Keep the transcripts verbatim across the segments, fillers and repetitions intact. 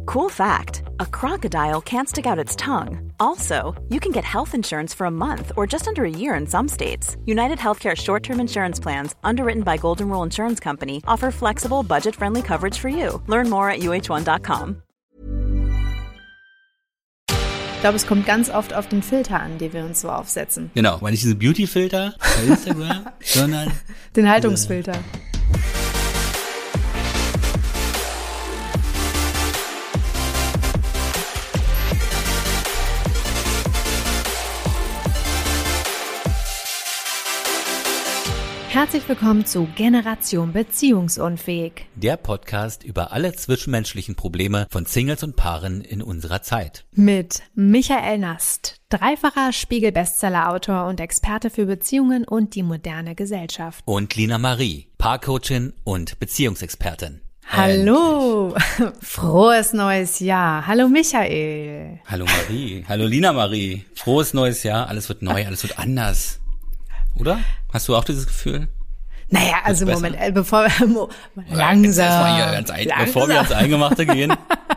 Cool fact, a crocodile can't stick out its tongue. Also, you can get health insurance for a month or just under a year in some states. United Healthcare short-term insurance plans, underwritten by Golden Rule Insurance Company, offer flexible, budget-friendly coverage for you. Learn more at U H one dot com. Ich glaube, es kommt ganz oft auf den Filter an, den wir uns so aufsetzen. Genau, weil nicht diesen Beauty-Filter bei Instagram, sondern den Haltungsfilter. Herzlich willkommen zu Generation Beziehungsunfähig. Der Podcast über alle zwischenmenschlichen Probleme von Singles und Paaren in unserer Zeit. Mit Michael Nast, dreifacher Spiegel-Bestseller-Autor und Experte für Beziehungen und die moderne Gesellschaft. Und Lina Marie, Paarcoachin und Beziehungsexpertin. Hallo, frohes neues Jahr. Hallo Michael. Hallo Marie, hallo Lina Marie. Frohes neues Jahr, alles wird neu, alles wird anders. Oder? Hast du auch dieses Gefühl? Naja, also Moment, äh, bevor wir mo, langsam, hier ganz ein, langsam, bevor wir ans Eingemachte gehen.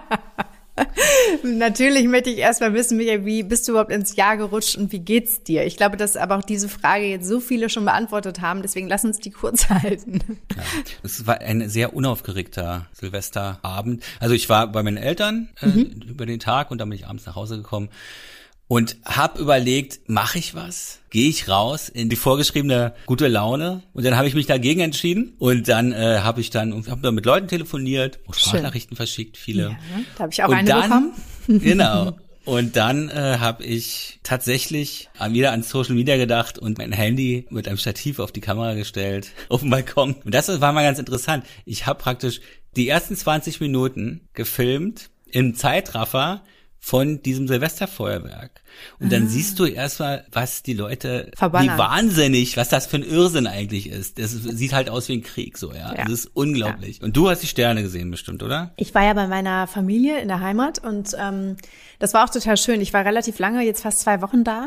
Natürlich möchte ich erstmal wissen, Michael, wie bist du überhaupt ins Jahr gerutscht und wie geht's dir? Ich glaube, dass aber auch diese Frage jetzt so viele schon beantwortet haben, deswegen lass uns die kurz halten. Ja, es war ein sehr unaufgeregter Silvesterabend. Also ich war bei meinen Eltern äh, mhm. über den Tag und dann bin ich abends nach Hause gekommen. Und hab überlegt, mache ich was? Gehe ich raus in die vorgeschriebene gute Laune? Und dann habe ich mich dagegen entschieden. Und dann äh, habe ich dann, hab dann mit Leuten telefoniert, Sprachnachrichten verschickt, viele. Ja, da habe ich auch und eine dann, bekommen. Genau. Und dann äh, habe ich tatsächlich wieder an Social Media gedacht und mein Handy mit einem Stativ auf die Kamera gestellt, auf dem Balkon. Und das war mal ganz interessant. Ich habe praktisch die ersten zwanzig Minuten gefilmt im Zeitraffer von diesem Silvesterfeuerwerk. Und dann ah. siehst du erstmal, was die Leute, Verballern. Wie wahnsinnig, was das für ein Irrsinn eigentlich ist. Das sieht halt aus wie ein Krieg, so, ja. ja. Das ist unglaublich. Ja. Und du hast die Sterne gesehen bestimmt, oder? Ich war ja bei meiner Familie in der Heimat und ähm, das war auch total schön. Ich war relativ lange, jetzt fast zwei Wochen da.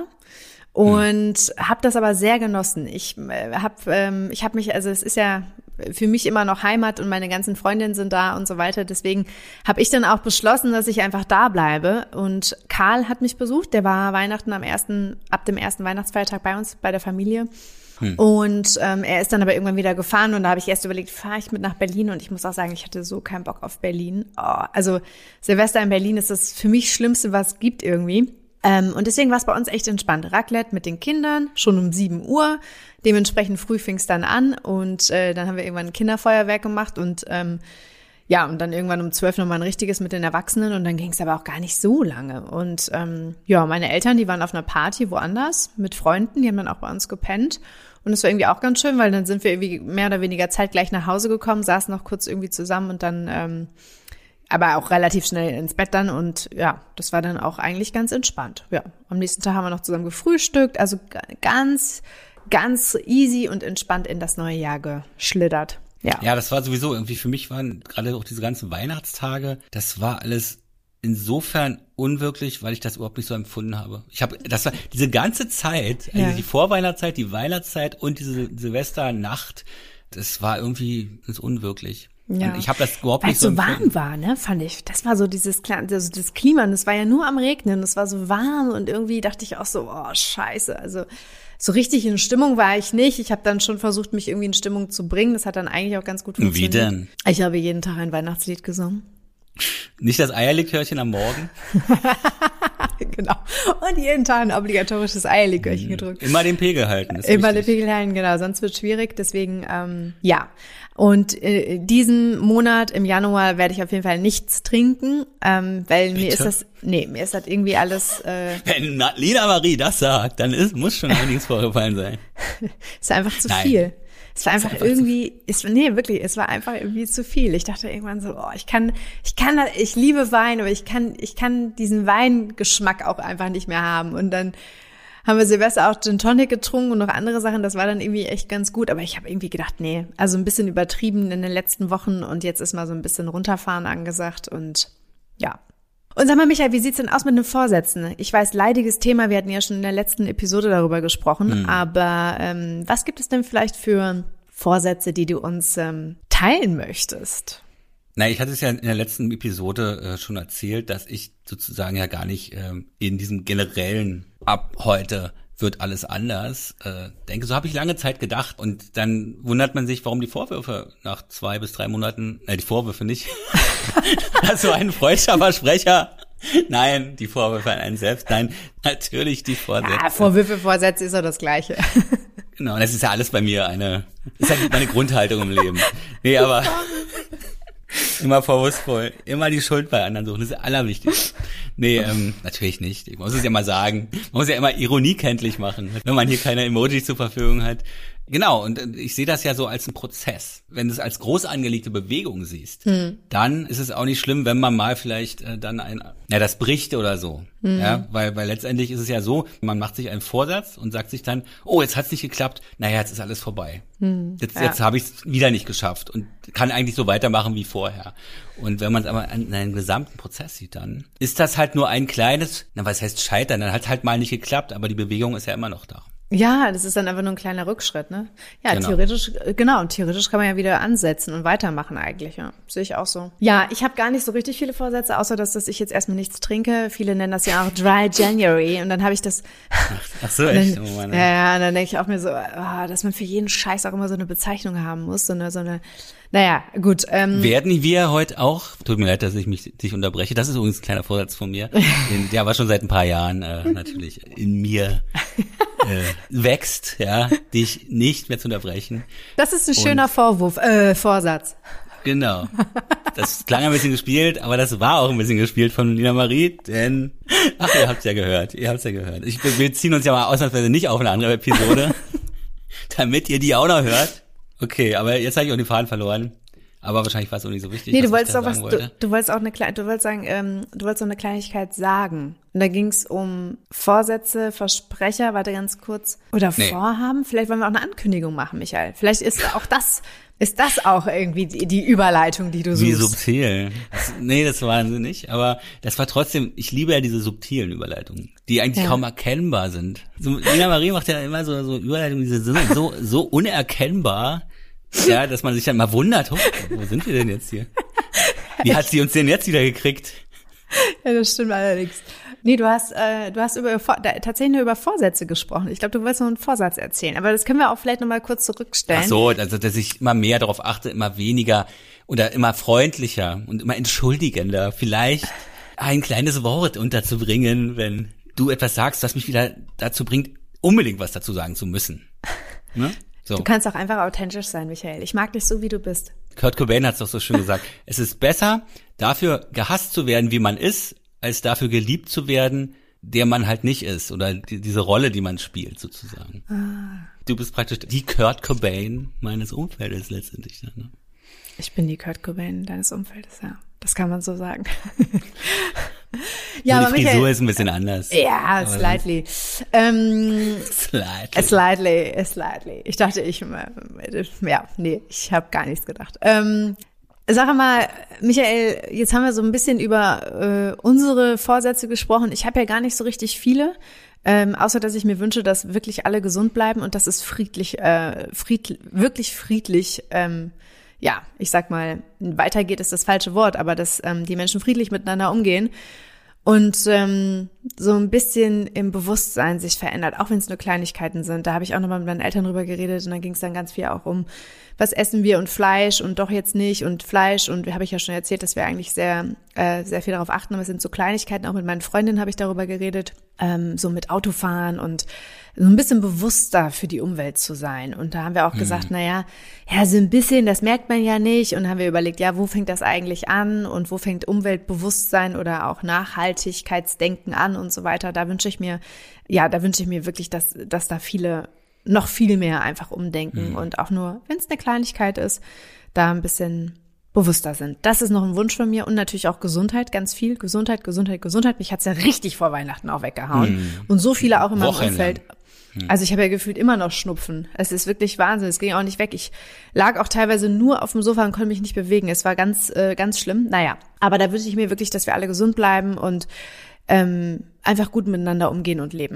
Und hm. habe das aber sehr genossen. Ich äh, habe ähm, ich habe mich, also es ist ja für mich immer noch Heimat und meine ganzen Freundinnen sind da und so weiter. Deswegen habe ich dann auch beschlossen, dass ich einfach da bleibe. Und Karl hat mich besucht. Der war Weihnachten am ersten, ab dem ersten Weihnachtsfeiertag bei uns, bei der Familie. Hm. Und ähm, er ist dann aber irgendwann wieder gefahren und da habe ich erst überlegt, fahre ich mit nach Berlin? Und ich muss auch sagen, ich hatte so keinen Bock auf Berlin. Oh, also Silvester in Berlin ist das für mich Schlimmste, was es gibt irgendwie. Ähm, und deswegen war es bei uns echt entspannt. Raclette mit den Kindern, schon um sieben Uhr. Dementsprechend früh fing es dann an und äh, dann haben wir irgendwann ein Kinderfeuerwerk gemacht und ähm, ja, und dann irgendwann um zwölf nochmal ein richtiges mit den Erwachsenen und dann ging es aber auch gar nicht so lange. Und ähm, ja, meine Eltern, die waren auf einer Party woanders mit Freunden, die haben dann auch bei uns gepennt. Und das war irgendwie auch ganz schön, weil dann sind wir irgendwie mehr oder weniger zeitgleich nach Hause gekommen, saßen noch kurz irgendwie zusammen und dann ähm, aber auch relativ schnell ins Bett dann und ja, das war dann auch eigentlich ganz entspannt. Ja, am nächsten Tag haben wir noch zusammen gefrühstückt, also ganz, ganz easy und entspannt in das neue Jahr geschlittert. Ja, ja, das war sowieso irgendwie, für mich waren gerade auch diese ganzen Weihnachtstage, das war alles insofern unwirklich, weil ich das überhaupt nicht so empfunden habe. Ich habe, das war diese ganze Zeit, also ja. die Vorweihnachtszeit, die Weihnachtszeit und diese Silvesternacht, das war irgendwie das unwirklich. Ja. Und ich habe das überhaupt Weil nicht so es so warm war, ne, fand ich. Das war so dieses also das Klima, und es war ja nur am Regnen, es war so warm und irgendwie dachte ich auch so, oh, scheiße, also so richtig in Stimmung war ich nicht. Ich habe dann schon versucht, mich irgendwie in Stimmung zu bringen. Das hat dann eigentlich auch ganz gut funktioniert. Wie denn? Ich habe jeden Tag ein Weihnachtslied gesungen. Nicht das Eierlikörchen am Morgen? Genau. Und jeden Tag ein obligatorisches Eierlikörchen gedrückt. Immer den Pegel halten. Ist Immer wichtig. den Pegel halten, genau. Sonst wird es schwierig. Deswegen, ähm, ja. Und äh, diesen Monat im Januar werde ich auf jeden Fall nichts trinken, ähm, weil Bitte? mir ist das, nee, mir ist das irgendwie alles. Äh, Wenn Lina Marie das sagt, dann ist, muss schon einiges vorgefallen sein. Ist einfach zu Nein. viel. Es war einfach, einfach irgendwie, es, nee, wirklich, es war einfach irgendwie zu viel. Ich dachte irgendwann so, oh, ich kann, ich kann, ich liebe Wein, aber ich kann, ich kann diesen Weingeschmack auch einfach nicht mehr haben. Und dann haben wir Silvester auch Gin Tonic getrunken und noch andere Sachen. Das war dann irgendwie echt ganz gut. Aber ich habe irgendwie gedacht, nee, also ein bisschen übertrieben in den letzten Wochen und jetzt ist mal so ein bisschen runterfahren angesagt und ja. Und sag mal, Michael, wie sieht's denn aus mit den Vorsätzen? Ich weiß, leidiges Thema, wir hatten ja schon in der letzten Episode darüber gesprochen, hm. aber ähm, was gibt es denn vielleicht für Vorsätze, die du uns ähm, teilen möchtest? Na, ich hatte es ja in der letzten Episode äh, schon erzählt, dass ich sozusagen ja gar nicht ähm, in diesem generellen ab heute wird alles anders. Äh, denke, so habe ich lange Zeit gedacht und dann wundert man sich, warum die Vorwürfe nach zwei bis drei Monaten, äh, die Vorwürfe nicht, also ein freudscher Versprecher. Nein, die Vorwürfe an einen selbst. Nein, natürlich die Vorsätze. Ja, Vorwürfe, Vorsätze ist ja das Gleiche. Genau, das ist ja alles bei mir eine, ist ja meine Grundhaltung im Leben. Nee, aber immer vorwurfsvoll, immer die Schuld bei anderen suchen, das ist allerwichtigste. Nee, ähm, natürlich nicht. Ich muss es ja mal sagen. Man muss ja immer Ironie kenntlich machen, wenn man hier keine Emojis zur Verfügung hat. Genau, und ich sehe das ja so als einen Prozess. Wenn du es als groß angelegte Bewegung siehst, hm. dann ist es auch nicht schlimm, wenn man mal vielleicht äh, dann ein, ja, das bricht oder so. Hm. Ja, weil, weil letztendlich ist es ja so, man macht sich einen Vorsatz und sagt sich dann, oh, jetzt hat's nicht geklappt, naja, jetzt ist alles vorbei. Hm. Jetzt, ja. jetzt habe ich es wieder nicht geschafft und kann eigentlich so weitermachen wie vorher. Und wenn man es aber an einem gesamten Prozess sieht, dann ist das halt nur ein kleines, na, was heißt scheitern, dann hat es halt mal nicht geklappt, aber die Bewegung ist ja immer noch da. Ja, das ist dann einfach nur ein kleiner Rückschritt, ne? Ja, genau. theoretisch, genau, und theoretisch kann man ja wieder ansetzen und weitermachen eigentlich, ja. Sehe ich auch so. Ja, ich habe gar nicht so richtig viele Vorsätze, außer dass, dass ich jetzt erstmal nichts trinke. Viele nennen das ja auch Dry January und dann habe ich das. Ach, ach so, echt? Oh, dann, ja, ja, und dann denke ich auch mir so, oh, dass man für jeden Scheiß auch immer so eine Bezeichnung haben muss, so eine, so eine, naja, gut. Ähm, Werden wir heute auch, tut mir leid, dass ich mich dich unterbreche, das ist übrigens ein kleiner Vorsatz von mir, den, der war schon seit ein paar Jahren äh, natürlich in mir äh, wächst, ja, dich nicht mehr zu unterbrechen. Das ist ein schöner Und, Vorwurf, äh, Vorsatz. Genau. Das klang ein bisschen gespielt, aber das war auch ein bisschen gespielt von Nina Marie, denn, ach, ihr habt's ja gehört, ihr habt's ja gehört. Ich, wir ziehen uns ja mal ausnahmsweise nicht auf eine andere Episode, damit ihr die auch noch hört. Okay, aber jetzt habe ich auch den Faden verloren. Aber wahrscheinlich war es auch nicht so wichtig. Nee, du wolltest auch was, du, du wolltest auch eine kleine, du wolltest sagen, ähm, du wolltest auch eine Kleinigkeit sagen. Und da ging es um Vorsätze, Versprecher, warte ganz kurz, oder nee. Vorhaben. Vielleicht wollen wir auch eine Ankündigung machen, Michael. Vielleicht ist auch das, ist das auch irgendwie die, die Überleitung, die du suchst. Wie subtil. Das, nee, das waren sie nicht. Aber das war trotzdem, ich liebe ja diese subtilen Überleitungen, die eigentlich ja. kaum erkennbar sind. So, Nina Marie macht ja immer so, so Überleitungen, die sind so, so unerkennbar. Ja, dass man sich dann mal wundert, oh, wo sind wir denn jetzt hier? Wie hat sie uns denn jetzt wieder gekriegt? Ja, das stimmt allerdings. Nee, du hast äh, du hast über da, tatsächlich nur über Vorsätze gesprochen. Ich glaube, du wolltest noch einen Vorsatz erzählen, aber das können wir auch vielleicht noch mal kurz zurückstellen. Ach so, also dass ich immer mehr darauf achte, immer weniger oder immer freundlicher und immer entschuldigender, vielleicht ein kleines Wort unterzubringen, wenn du etwas sagst, was mich wieder dazu bringt, unbedingt was dazu sagen zu müssen. Ne? So. Du kannst auch einfach authentisch sein, Michael. Ich mag dich so, wie du bist. Kurt Cobain hat's doch so schön gesagt. Es ist besser, dafür gehasst zu werden, wie man ist, als dafür geliebt zu werden, der man halt nicht ist. Oder die, diese Rolle, die man spielt, sozusagen. Ah. Du bist praktisch die Kurt Cobain meines Umfeldes letztendlich. Ne? Ich bin die Kurt Cobain deines Umfeldes, ja. Das kann man so sagen. Ja, so aber die Frisur Michael, ist ein bisschen anders. Ja, slightly. Ähm, slightly. Slightly, slightly. Ich dachte, ich, ja, nee, ich habe gar nichts gedacht. Ähm, sag mal, Michael, jetzt haben wir so ein bisschen über äh, unsere Vorsätze gesprochen. Ich habe ja gar nicht so richtig viele, ähm, außer dass ich mir wünsche, dass wirklich alle gesund bleiben und dass es friedlich, äh, fried, wirklich friedlich, ähm, ja, ich sag mal, weitergeht ist das falsche Wort, aber dass ähm, die Menschen friedlich miteinander umgehen und ähm, so ein bisschen im Bewusstsein sich verändert, auch wenn es nur Kleinigkeiten sind. Da habe ich auch nochmal mit meinen Eltern drüber geredet und dann ging es dann ganz viel auch um, was essen wir und Fleisch und doch jetzt nicht und Fleisch und habe ich ja schon erzählt, dass wir eigentlich sehr äh, sehr viel darauf achten, aber es sind so Kleinigkeiten. Auch mit meinen Freundinnen habe ich darüber geredet, ähm, so mit Autofahren und so ein bisschen bewusster für die Umwelt zu sein. Und da haben wir auch mhm. gesagt, na ja, ja, so ein bisschen, das merkt man ja nicht. Und haben wir überlegt, ja, wo fängt das eigentlich an und wo fängt Umweltbewusstsein oder auch Nachhaltigkeitsdenken an und so weiter. Da wünsche ich mir, ja, da wünsche ich mir wirklich, dass, dass da viele noch viel mehr einfach umdenken mhm. und auch nur, wenn es eine Kleinigkeit ist, da ein bisschen bewusster sind. Das ist noch ein Wunsch von mir und natürlich auch Gesundheit, ganz viel. Gesundheit, Gesundheit, Gesundheit. Mich hat's ja richtig vor Weihnachten auch weggehauen. Mhm. Und so viele auch in meinem Umfeld. Also ich habe ja gefühlt immer noch Schnupfen. Es ist wirklich Wahnsinn. Es ging auch nicht weg. Ich lag auch teilweise nur auf dem Sofa und konnte mich nicht bewegen. Es war ganz, äh, ganz schlimm. Naja, aber da wünsche ich mir wirklich, dass wir alle gesund bleiben und ähm, einfach gut miteinander umgehen und leben.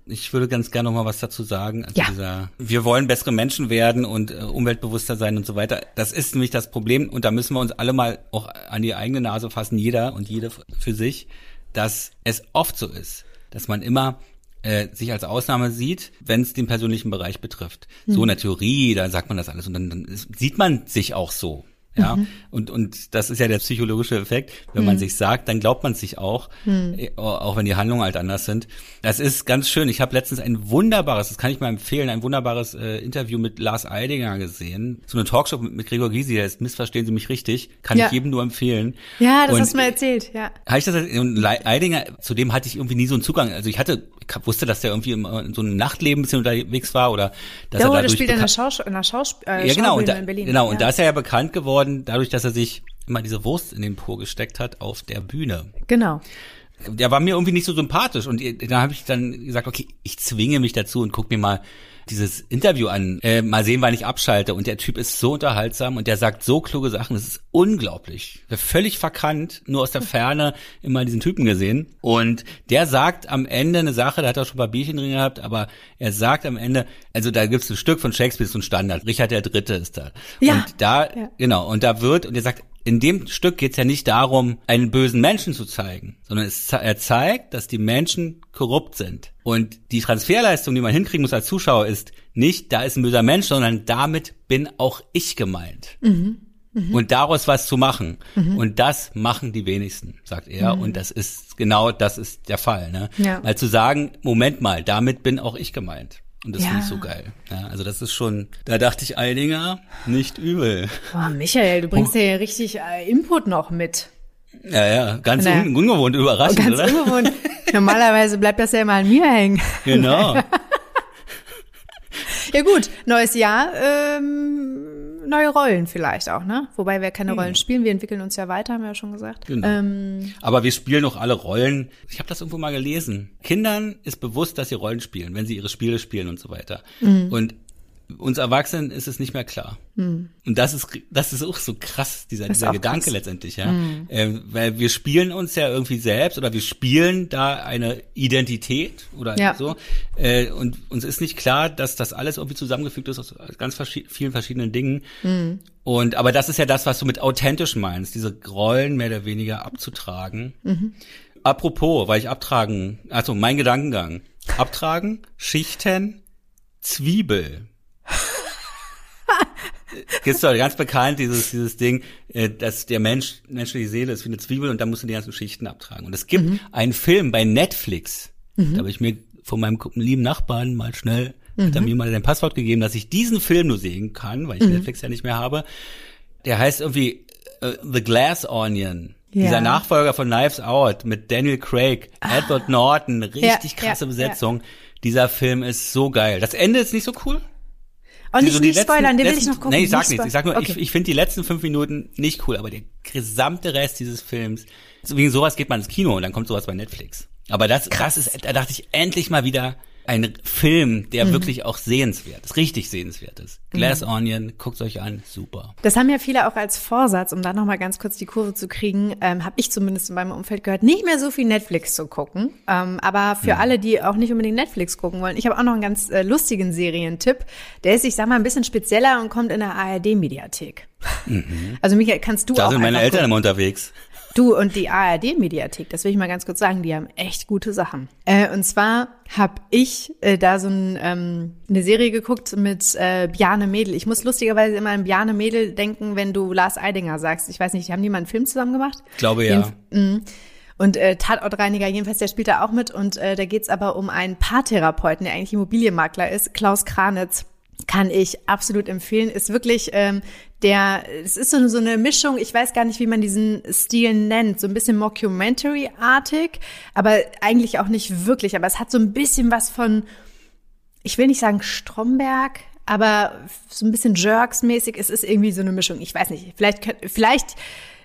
Ich würde ganz gerne noch mal was dazu sagen. Also ja. dieser, wir wollen bessere Menschen werden und äh, umweltbewusster sein und so weiter. Das ist nämlich das Problem und da müssen wir uns alle mal auch an die eigene Nase fassen, jeder und jede für sich, dass es oft so ist, dass man immer äh, sich als Ausnahme sieht, wenn es den persönlichen Bereich betrifft. Hm. So in der Theorie, da sagt man das alles und dann, dann ist, sieht man sich auch so. Ja, mhm. und und das ist ja der psychologische Effekt. Wenn mhm. man sich sagt, dann glaubt man sich auch, mhm. auch wenn die Handlungen halt anders sind. Das ist ganz schön. Ich habe letztens ein wunderbares, das kann ich mal empfehlen, ein wunderbares äh, Interview mit Lars Eidinger gesehen. So eine Talkshow mit, mit Gregor Gysi, der ist, missverstehen Sie mich richtig, kann ja. ich jedem nur empfehlen. Ja, das und, hast du mal erzählt, ja. Habe ich das und Eidinger, zu dem hatte ich irgendwie nie so einen Zugang. Also ich hatte, ich wusste, dass der irgendwie in so einem Nachtleben ein bisschen unterwegs war oder dass ja, er dadurch der spielt in der Schauspiel in der Schauspiel äh, ja, genau, und da, in Berlin. Genau, ja. und da ist er ja bekannt geworden, dadurch, dass er sich immer diese Wurst in den Po gesteckt hat auf der Bühne. Genau. Der war mir irgendwie nicht so sympathisch und da habe ich dann gesagt, okay, ich zwinge mich dazu und guck mir mal dieses Interview an, äh, mal sehen, wann ich abschalte. Und der Typ ist so unterhaltsam und der sagt so kluge Sachen, das ist unglaublich. Völlig verkannt, nur aus der Ferne immer diesen Typen gesehen. Und der sagt am Ende eine Sache, da hat er schon ein paar Bierchen drin gehabt, aber er sagt am Ende, also da gibt's ein Stück von Shakespeare, so ein Standard, Richard der Dritte ist da. Ja. Und da, ja. genau, und da wird, und er sagt, in dem Stück geht's ja nicht darum, einen bösen Menschen zu zeigen, sondern es, er zeigt, dass die Menschen korrupt sind. Und die Transferleistung, die man hinkriegen muss als Zuschauer, ist nicht, da ist ein böser Mensch, sondern damit bin auch ich gemeint. Mhm. Mhm. Und daraus was zu machen. Mhm. Und das machen die wenigsten, sagt er. Mhm. Und das ist genau, das ist der Fall. Ne? Ja. Mal zu sagen, Moment mal, damit bin auch ich gemeint. Und das ja. finde ich so geil. Ja, also das ist schon, da dachte ich, Eidinger, nicht übel. Oh, Michael, du bringst oh. ja richtig äh, Input noch mit. Ja, ja, ganz naja. un- ungewohnt, überraschend, ganz oder? Ganz ungewohnt. Normalerweise bleibt das ja immer an mir hängen. Genau. Ja gut, neues Jahr, ähm, neue Rollen vielleicht auch, ne? Wobei wir keine hm. Rollen spielen, wir entwickeln uns ja weiter, haben wir ja schon gesagt. Genau. Ähm, Aber wir spielen noch alle Rollen. Ich habe das irgendwo mal gelesen. Kindern ist bewusst, dass sie Rollen spielen, wenn sie ihre Spiele spielen und so weiter. Mhm. Und uns Erwachsenen ist es nicht mehr klar. Mhm. Und das ist das ist auch so krass, dieser, dieser Gedanke krass. letztendlich, ja. Mhm. Äh, weil wir spielen uns ja irgendwie selbst oder wir spielen da eine Identität oder ja. so. Äh, und uns ist nicht klar, dass das alles irgendwie zusammengefügt ist aus ganz verschi- vielen verschiedenen Dingen. Mhm. Und aber das ist ja das, was du mit authentisch meinst, diese Rollen mehr oder weniger abzutragen. Mhm. Apropos, weil ich abtragen, also mein Gedankengang. Abtragen, Schichten, Zwiebel. Gibt's doch ganz bekannt, dieses, dieses Ding, dass der Mensch, menschliche Seele ist wie eine Zwiebel und da musst du die ganzen Schichten abtragen. Und es gibt mhm. einen Film bei Netflix, mhm. da habe ich mir von meinem lieben Nachbarn mal schnell, mhm. hat er mir mal ein Passwort gegeben, dass ich diesen Film nur sehen kann, weil ich mhm. Netflix ja nicht mehr habe. Der heißt irgendwie uh, The Glass Onion. Ja. Dieser Nachfolger von Knives Out mit Daniel Craig, ah. Edward Norton, richtig ja, krasse ja, Besetzung. Ja. Dieser Film ist so geil. Das Ende ist nicht so cool. Und nicht, so nicht letzten, spoilern, den will ich noch gucken. Nee, ich sag nicht nichts. Ich sag nur, okay. ich, ich finde die letzten fünf Minuten nicht cool, aber der gesamte Rest dieses Films, wegen sowas geht man ins Kino und dann kommt sowas bei Netflix. Aber das, Krass. das ist, da dachte ich endlich mal wieder ein Film, der mhm. wirklich auch sehenswert ist, richtig sehenswert ist. Glass mhm. Onion, guckt's euch an, super. Das haben ja viele auch als Vorsatz, um da nochmal ganz kurz die Kurve zu kriegen, ähm, habe ich zumindest in meinem Umfeld gehört, nicht mehr so viel Netflix zu gucken. Ähm, aber für mhm. alle, die auch nicht unbedingt Netflix gucken wollen, ich habe auch noch einen ganz äh, lustigen Serientipp. Der ist, ich sag mal, ein bisschen spezieller und kommt in der A R D-Mediathek. Mhm. Also Michael, kannst du da auch Da sind meine Eltern immer unterwegs. Du und die A R D-Mediathek, das will ich mal ganz kurz sagen, die haben echt gute Sachen. Äh, und zwar habe ich äh, da so ein, ähm, eine Serie geguckt mit äh, Bjarne Mädel. Ich muss lustigerweise immer an Bjarne Mädel denken, wenn du Lars Eidinger sagst. Ich weiß nicht, haben die mal einen Film zusammen gemacht? Ich glaube, ja. Jeden, und äh, Tatortreiniger, jedenfalls, der spielt da auch mit. Und äh, da geht's aber um einen Paartherapeuten, der eigentlich Immobilienmakler ist, Klaus Kranitz. Kann ich absolut empfehlen. Ist wirklich ähm, der, es ist so, so eine Mischung, ich weiß gar nicht, wie man diesen Stil nennt, so ein bisschen Mockumentary-artig, aber eigentlich auch nicht wirklich. Aber es hat so ein bisschen was von, ich will nicht sagen Stromberg, aber so ein bisschen Jerks-mäßig. Es ist irgendwie so eine Mischung. Ich weiß nicht, vielleicht, vielleicht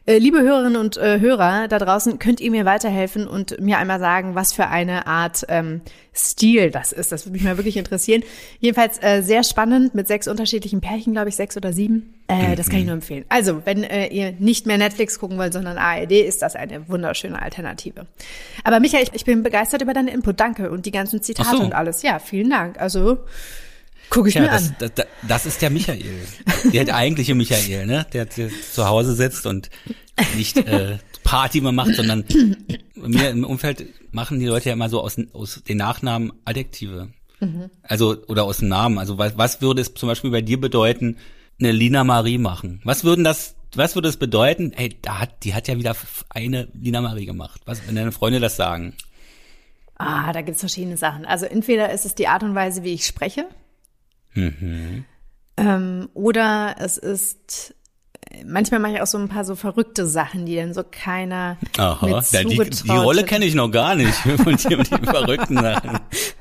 Äh, liebe Hörerinnen und äh, Hörer da draußen, könnt ihr mir weiterhelfen und mir einmal sagen, was für eine Art ähm, Stil das ist. Das würde mich mal wirklich interessieren. Jedenfalls äh, sehr spannend mit sechs unterschiedlichen Pärchen, glaube ich, sechs oder sieben. Äh, mhm. Das kann ich nur empfehlen. Also, wenn äh, ihr nicht mehr Netflix gucken wollt, sondern A R D, ist das eine wunderschöne Alternative. Aber Michael, ich, ich bin begeistert über deinen Input. Danke. Und die ganzen Zitate so. und alles. Ja, vielen Dank. Also gucke ich ja, mir das, an. Das, das, das ist der Michael. Der eigentliche Michael, ne? Der, der zu Hause sitzt und nicht äh, Party mal macht, sondern bei mir im Umfeld machen die Leute ja immer so aus, aus den Nachnamen Adjektive. Mhm. Also, oder aus dem Namen. Also was, was würde es zum Beispiel bei dir bedeuten, eine Lina Marie machen? Was würden das, was würde es bedeuten? Ey, da hat, die hat ja wieder eine Lina Marie gemacht. Was, wenn deine Freunde das sagen? Ah, da gibt's verschiedene Sachen. Also entweder ist es die Art und Weise, wie ich spreche. Mhm. Ähm, oder es ist, manchmal mache ich auch so ein paar so verrückte Sachen, die dann so keiner Aha, mit ja, die, die Rolle kenne ich noch gar nicht von dir mit den verrückten Sachen.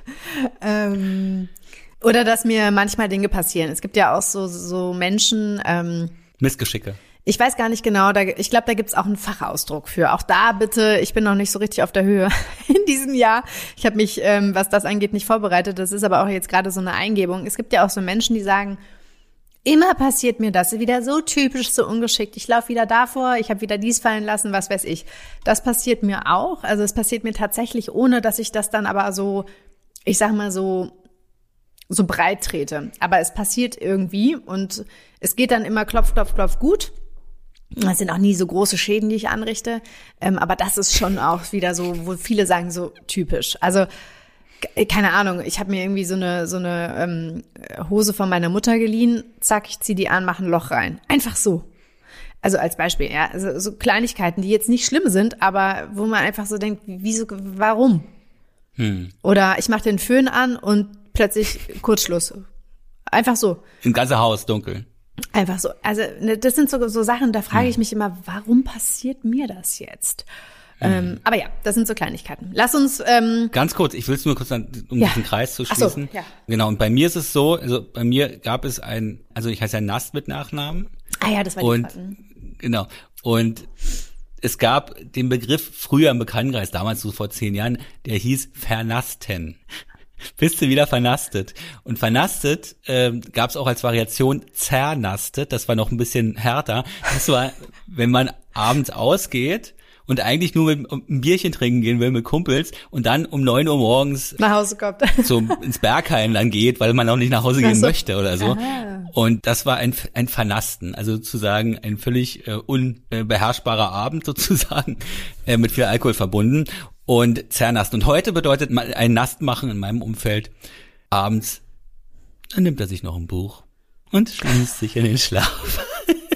ähm, oder dass mir manchmal Dinge passieren. Es gibt ja auch so so Menschen. Ähm, Missgeschicke. Ich weiß gar nicht genau, da, ich glaube, da gibt's auch einen Fachausdruck für. Auch da bitte, ich bin noch nicht so richtig auf der Höhe in diesem Jahr. Ich habe mich, ähm, was das angeht, nicht vorbereitet. Das ist aber auch jetzt gerade so eine Eingebung. Es gibt ja auch so Menschen, die sagen, immer passiert mir das, wieder so typisch, so ungeschickt. Ich laufe wieder davor, ich habe wieder dies fallen lassen, was weiß ich. Das passiert mir auch. Also es passiert mir tatsächlich, ohne dass ich das dann aber so, ich sag mal so, so breit trete. Aber es passiert irgendwie und es geht dann immer klopf, klopf, klopf gut. Das sind auch nie so große Schäden, die ich anrichte. Ähm, aber das ist schon auch wieder so, wo viele sagen, so typisch. Also, keine Ahnung, ich habe mir irgendwie so eine so eine ähm, Hose von meiner Mutter geliehen. Zack, ich zieh die an, mache ein Loch rein. Einfach so. Also als Beispiel, ja. Also so Kleinigkeiten, die jetzt nicht schlimm sind, aber wo man einfach so denkt, wieso, warum? Hm. Oder ich mache den Föhn an und plötzlich Kurzschluss. Einfach so. Im ganzen Haus dunkel. Einfach so. Also das sind so, so Sachen, da frage ich mich immer, warum passiert mir das jetzt? Mhm. Ähm, aber ja, das sind so Kleinigkeiten. Lass uns ähm, ganz kurz, ich will es nur kurz, um ja. diesen Kreis zu schließen. Ach so, ja. Genau, und bei mir ist es so, also bei mir gab es ein, also ich heiße ja Nast mit Nachnamen. Ah ja, das war die und Frage. Genau. Und es gab den Begriff früher im Bekanntenkreis, damals so vor zehn Jahren, der hieß Vernasten. Bist du wieder vernastet. Und vernastet ähm, gab es auch als Variation zernastet, das war noch ein bisschen härter. Das war, wenn man abends ausgeht und eigentlich nur mit, um ein Bierchen trinken gehen will mit Kumpels und dann um neun Uhr morgens nach Hause kommt. So ins Berghain dann geht, weil man auch nicht nach Hause gehen so. möchte oder so. Aha. Und das war ein, ein Vernasten, also sozusagen ein völlig äh, unbeherrschbarer Abend sozusagen, äh, mit viel Alkohol verbunden. Und zernasten. Und heute bedeutet ein Nast machen in meinem Umfeld abends, dann nimmt er sich noch ein Buch und schließt sich in den Schlaf.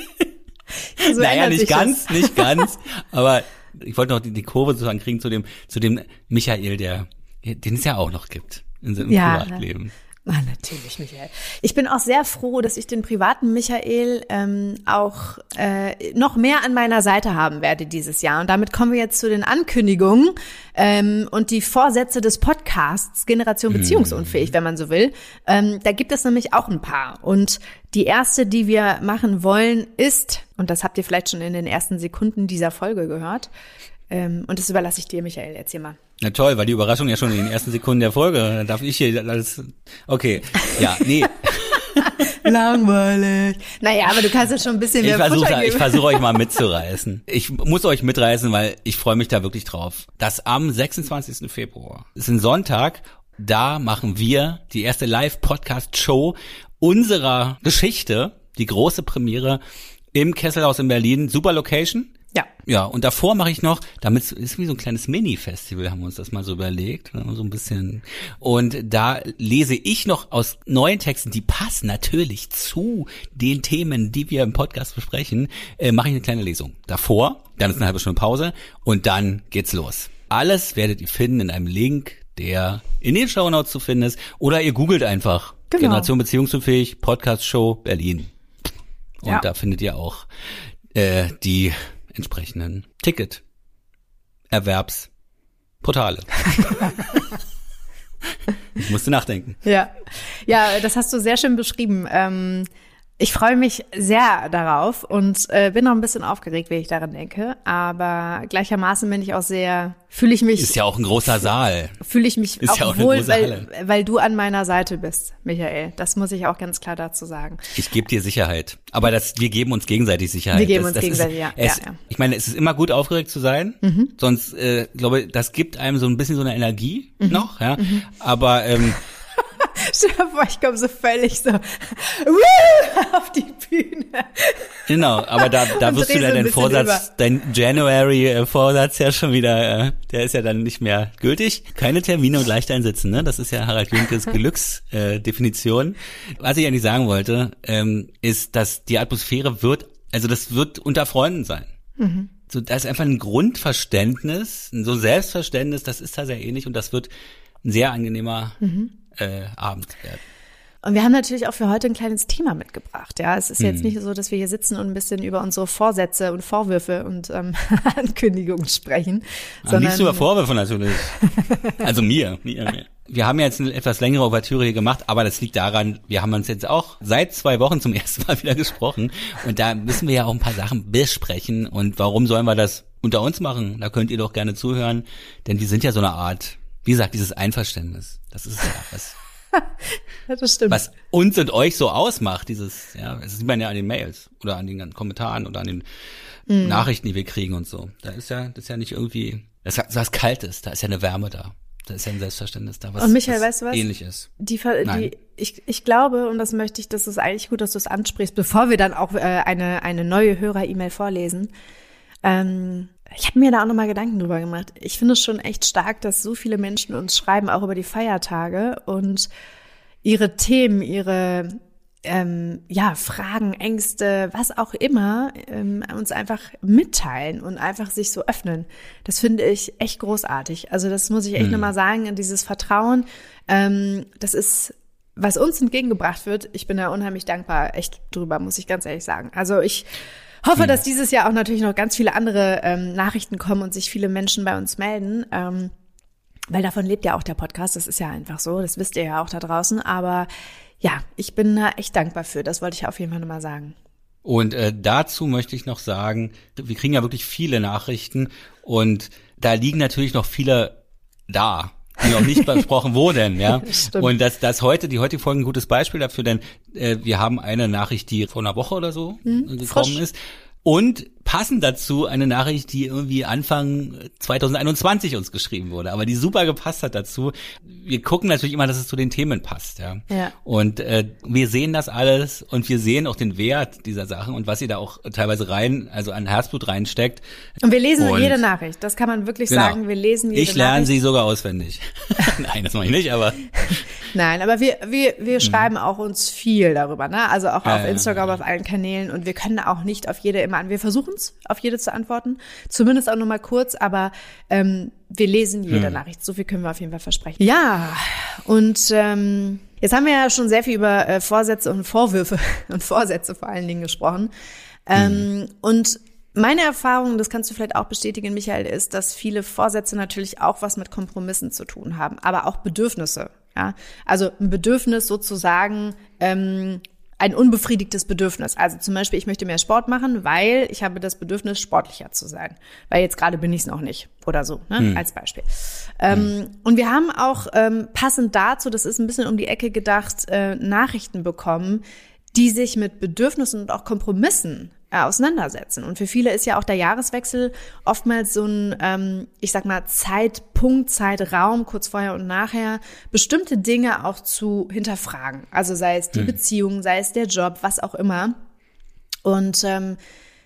So naja, nicht ganz, das. nicht ganz, aber ich wollte noch die, die Kurve sozusagen kriegen zu dem, zu dem Michael, der, den es ja auch noch gibt in seinem ja, Privatleben. Ne? Ah, natürlich, Michael. Ich bin auch sehr froh, dass ich den privaten Michael ähm, auch äh, noch mehr an meiner Seite haben werde dieses Jahr. Und damit kommen wir jetzt zu den Ankündigungen ähm, und die Vorsätze des Podcasts Generation Beziehungsunfähig, wenn man so will. Ähm, da gibt es nämlich auch ein paar. Und die erste, die wir machen wollen, ist, und das habt ihr vielleicht schon in den ersten Sekunden dieser Folge gehört, ähm, und das überlasse ich dir, Michael. Erzähl mal. Na toll, weil die Überraschung ja schon in den ersten Sekunden der Folge, da darf ich hier alles, okay, ja, nee. Langweilig. Naja, aber du kannst ja schon ein bisschen mehr ich versuch, Futter geben. Ich versuche euch mal mitzureißen. Ich muss euch mitreißen, weil ich freue mich da wirklich drauf. Das am sechsundzwanzigsten Februar ist ein Sonntag, da machen wir die erste Live-Podcast-Show unserer Geschichte, die große Premiere im Kesselhaus in Berlin, super Location. Ja. Ja, und davor mache ich noch, damit ist wie so ein kleines Mini-Festival, haben wir uns das mal so überlegt, so ein bisschen. Und da lese ich noch aus neuen Texten, die passen natürlich zu den Themen, die wir im Podcast besprechen, äh, mache ich eine kleine Lesung. Davor, dann ist eine halbe Stunde Pause und dann geht's los. Alles werdet ihr finden in einem Link, der in den Shownotes zu finden ist, oder ihr googelt einfach genau. Generation Beziehungsunfähig, Podcast-Show Berlin. Und ja. Da findet ihr auch äh, die entsprechenden Ticket, Erwerbsportale. Ich musste nachdenken. Ja, ja, das hast du sehr schön beschrieben. Ähm, Ich freue mich sehr darauf und äh, bin noch ein bisschen aufgeregt, wenn ich daran denke. Aber gleichermaßen bin ich auch sehr, fühle ich mich. Ist ja auch ein großer Saal. Fühle ich mich ist auch ja auch wohl, weil, weil du an meiner Seite bist, Michael. Das muss ich auch ganz klar dazu sagen. Ich gebe dir Sicherheit. Aber das, wir geben uns gegenseitig Sicherheit. Wir geben das, uns das gegenseitig, ist, ja, es, ja, ja. Ich meine, es ist immer gut, aufgeregt zu sein. Mhm. Sonst, äh, glaube das gibt einem so ein bisschen so eine Energie mhm. noch. Ja. Mhm. Aber ähm, stell dir vor, ich komme so völlig so auf die Bühne. Genau, aber da, da wirst du dann deinen Vorsatz, dein January-Vorsatz ja schon wieder, äh, der ist ja dann nicht mehr gültig. Keine Termine und leicht einsitzen, ne? Das ist ja Harald Junkes Glücksdefinition. Äh, Was ich eigentlich sagen wollte, ähm, ist, dass die Atmosphäre wird, also das wird unter Freunden sein. Mhm. So, da ist einfach ein Grundverständnis, so ein Selbstverständnis, das ist da sehr ähnlich und das wird ein sehr angenehmer mhm. äh, Abend werden. Und wir haben natürlich auch für heute ein kleines Thema mitgebracht. Ja, es ist jetzt nicht so, dass wir hier sitzen und ein bisschen über unsere Vorsätze und Vorwürfe und ähm, Ankündigungen sprechen. Ah, sondern nichts über Vorwürfe natürlich. Also mir, mir, mir. Wir haben jetzt eine etwas längere Ouvertüre hier gemacht, aber das liegt daran, wir haben uns jetzt auch seit zwei Wochen zum ersten Mal wieder gesprochen und da müssen wir ja auch ein paar Sachen besprechen und warum sollen wir das unter uns machen? Da könnt ihr doch gerne zuhören, denn wir sind ja so eine Art, wie gesagt, dieses Einverständnis. Das ist ja was. Ja, das stimmt. Was uns und euch so ausmacht, dieses, ja, das sieht man ja an den Mails oder an den ganzen Kommentaren oder an den mm. Nachrichten, die wir kriegen und so. Da ist ja, das ist ja nicht irgendwie, das ist was Kaltes, da ist ja eine Wärme da. Da ist ja ein Selbstverständnis da, was, und Michael, was weißt du was? ähnlich ist. Die, die, ich, ich glaube, und das möchte ich, das ist eigentlich gut, dass du es ansprichst, bevor wir dann auch äh, eine, eine neue Hörer-E-Mail vorlesen. Ähm, ich habe mir da auch nochmal Gedanken drüber gemacht. Ich finde es schon echt stark, dass so viele Menschen uns schreiben, auch über die Feiertage und ihre Themen, ihre ähm, ja Fragen, Ängste, was auch immer, ähm, uns einfach mitteilen und einfach sich so öffnen. Das finde ich echt großartig. Also das muss ich echt hm. nochmal sagen, dieses Vertrauen, ähm, das ist, was uns entgegengebracht wird. Ich bin da unheimlich dankbar, echt drüber, muss ich ganz ehrlich sagen. Also ich hoffe, hm. dass dieses Jahr auch natürlich noch ganz viele andere ähm, Nachrichten kommen und sich viele Menschen bei uns melden, ähm, weil davon lebt ja auch der Podcast, das ist ja einfach so, das wisst ihr ja auch da draußen, aber ja, ich bin da echt dankbar für, das wollte ich auf jeden Fall nochmal sagen. Und äh, dazu möchte ich noch sagen, wir kriegen ja wirklich viele Nachrichten und da liegen natürlich noch viele da, die noch nicht besprochen wurden, ja. Stimmt. Und das, das heute, die heutige Folge ein gutes Beispiel dafür, denn äh, wir haben eine Nachricht, die vor einer Woche oder so hm, gekommen frisch. ist. Und passend dazu eine Nachricht, die irgendwie Anfang zwanzig einundzwanzig uns geschrieben wurde, aber die super gepasst hat dazu. Wir gucken natürlich immer, dass es zu den Themen passt, ja. ja. Und äh, wir sehen das alles und wir sehen auch den Wert dieser Sachen und was ihr da auch teilweise rein, also an Herzblut reinsteckt. Und wir lesen und jede Nachricht, das kann man wirklich genau. sagen, wir lesen jede Nachricht. Ich lerne Nachricht. sie sogar auswendig. Nein, das mache ich nicht, aber Nein, aber wir wir wir schreiben mhm. auch uns viel darüber, ne? Also auch auf ja, Instagram, ja. auf allen Kanälen und wir können auch nicht auf jede immer an. Wir versuchen es, auf jede zu antworten, zumindest auch nur mal kurz, aber ähm, wir lesen jede mhm. Nachricht. So viel können wir auf jeden Fall versprechen. Ja, und ähm, jetzt haben wir ja schon sehr viel über äh, Vorsätze und Vorwürfe und Vorsätze vor allen Dingen gesprochen. Ähm, mhm. Und meine Erfahrung, das kannst du vielleicht auch bestätigen, Michael, ist, dass viele Vorsätze natürlich auch was mit Kompromissen zu tun haben, aber auch Bedürfnisse. Ja, also ein Bedürfnis sozusagen, ähm, ein unbefriedigtes Bedürfnis. Also zum Beispiel, ich möchte mehr Sport machen, weil ich habe das Bedürfnis, sportlicher zu sein. Weil jetzt gerade bin ich es noch nicht oder so, ne? Hm. Als Beispiel. Ähm, hm. Und wir haben auch ähm, passend dazu, das ist ein bisschen um die Ecke gedacht, äh, Nachrichten bekommen, die sich mit Bedürfnissen und auch Kompromissen äh, auseinandersetzen. Und für viele ist ja auch der Jahreswechsel oftmals so ein, ähm, ich sag mal, Zeitpunkt, Zeitraum, kurz vorher und nachher, bestimmte Dinge auch zu hinterfragen. Also sei es die mhm. Beziehung, sei es der Job, was auch immer. Und ähm,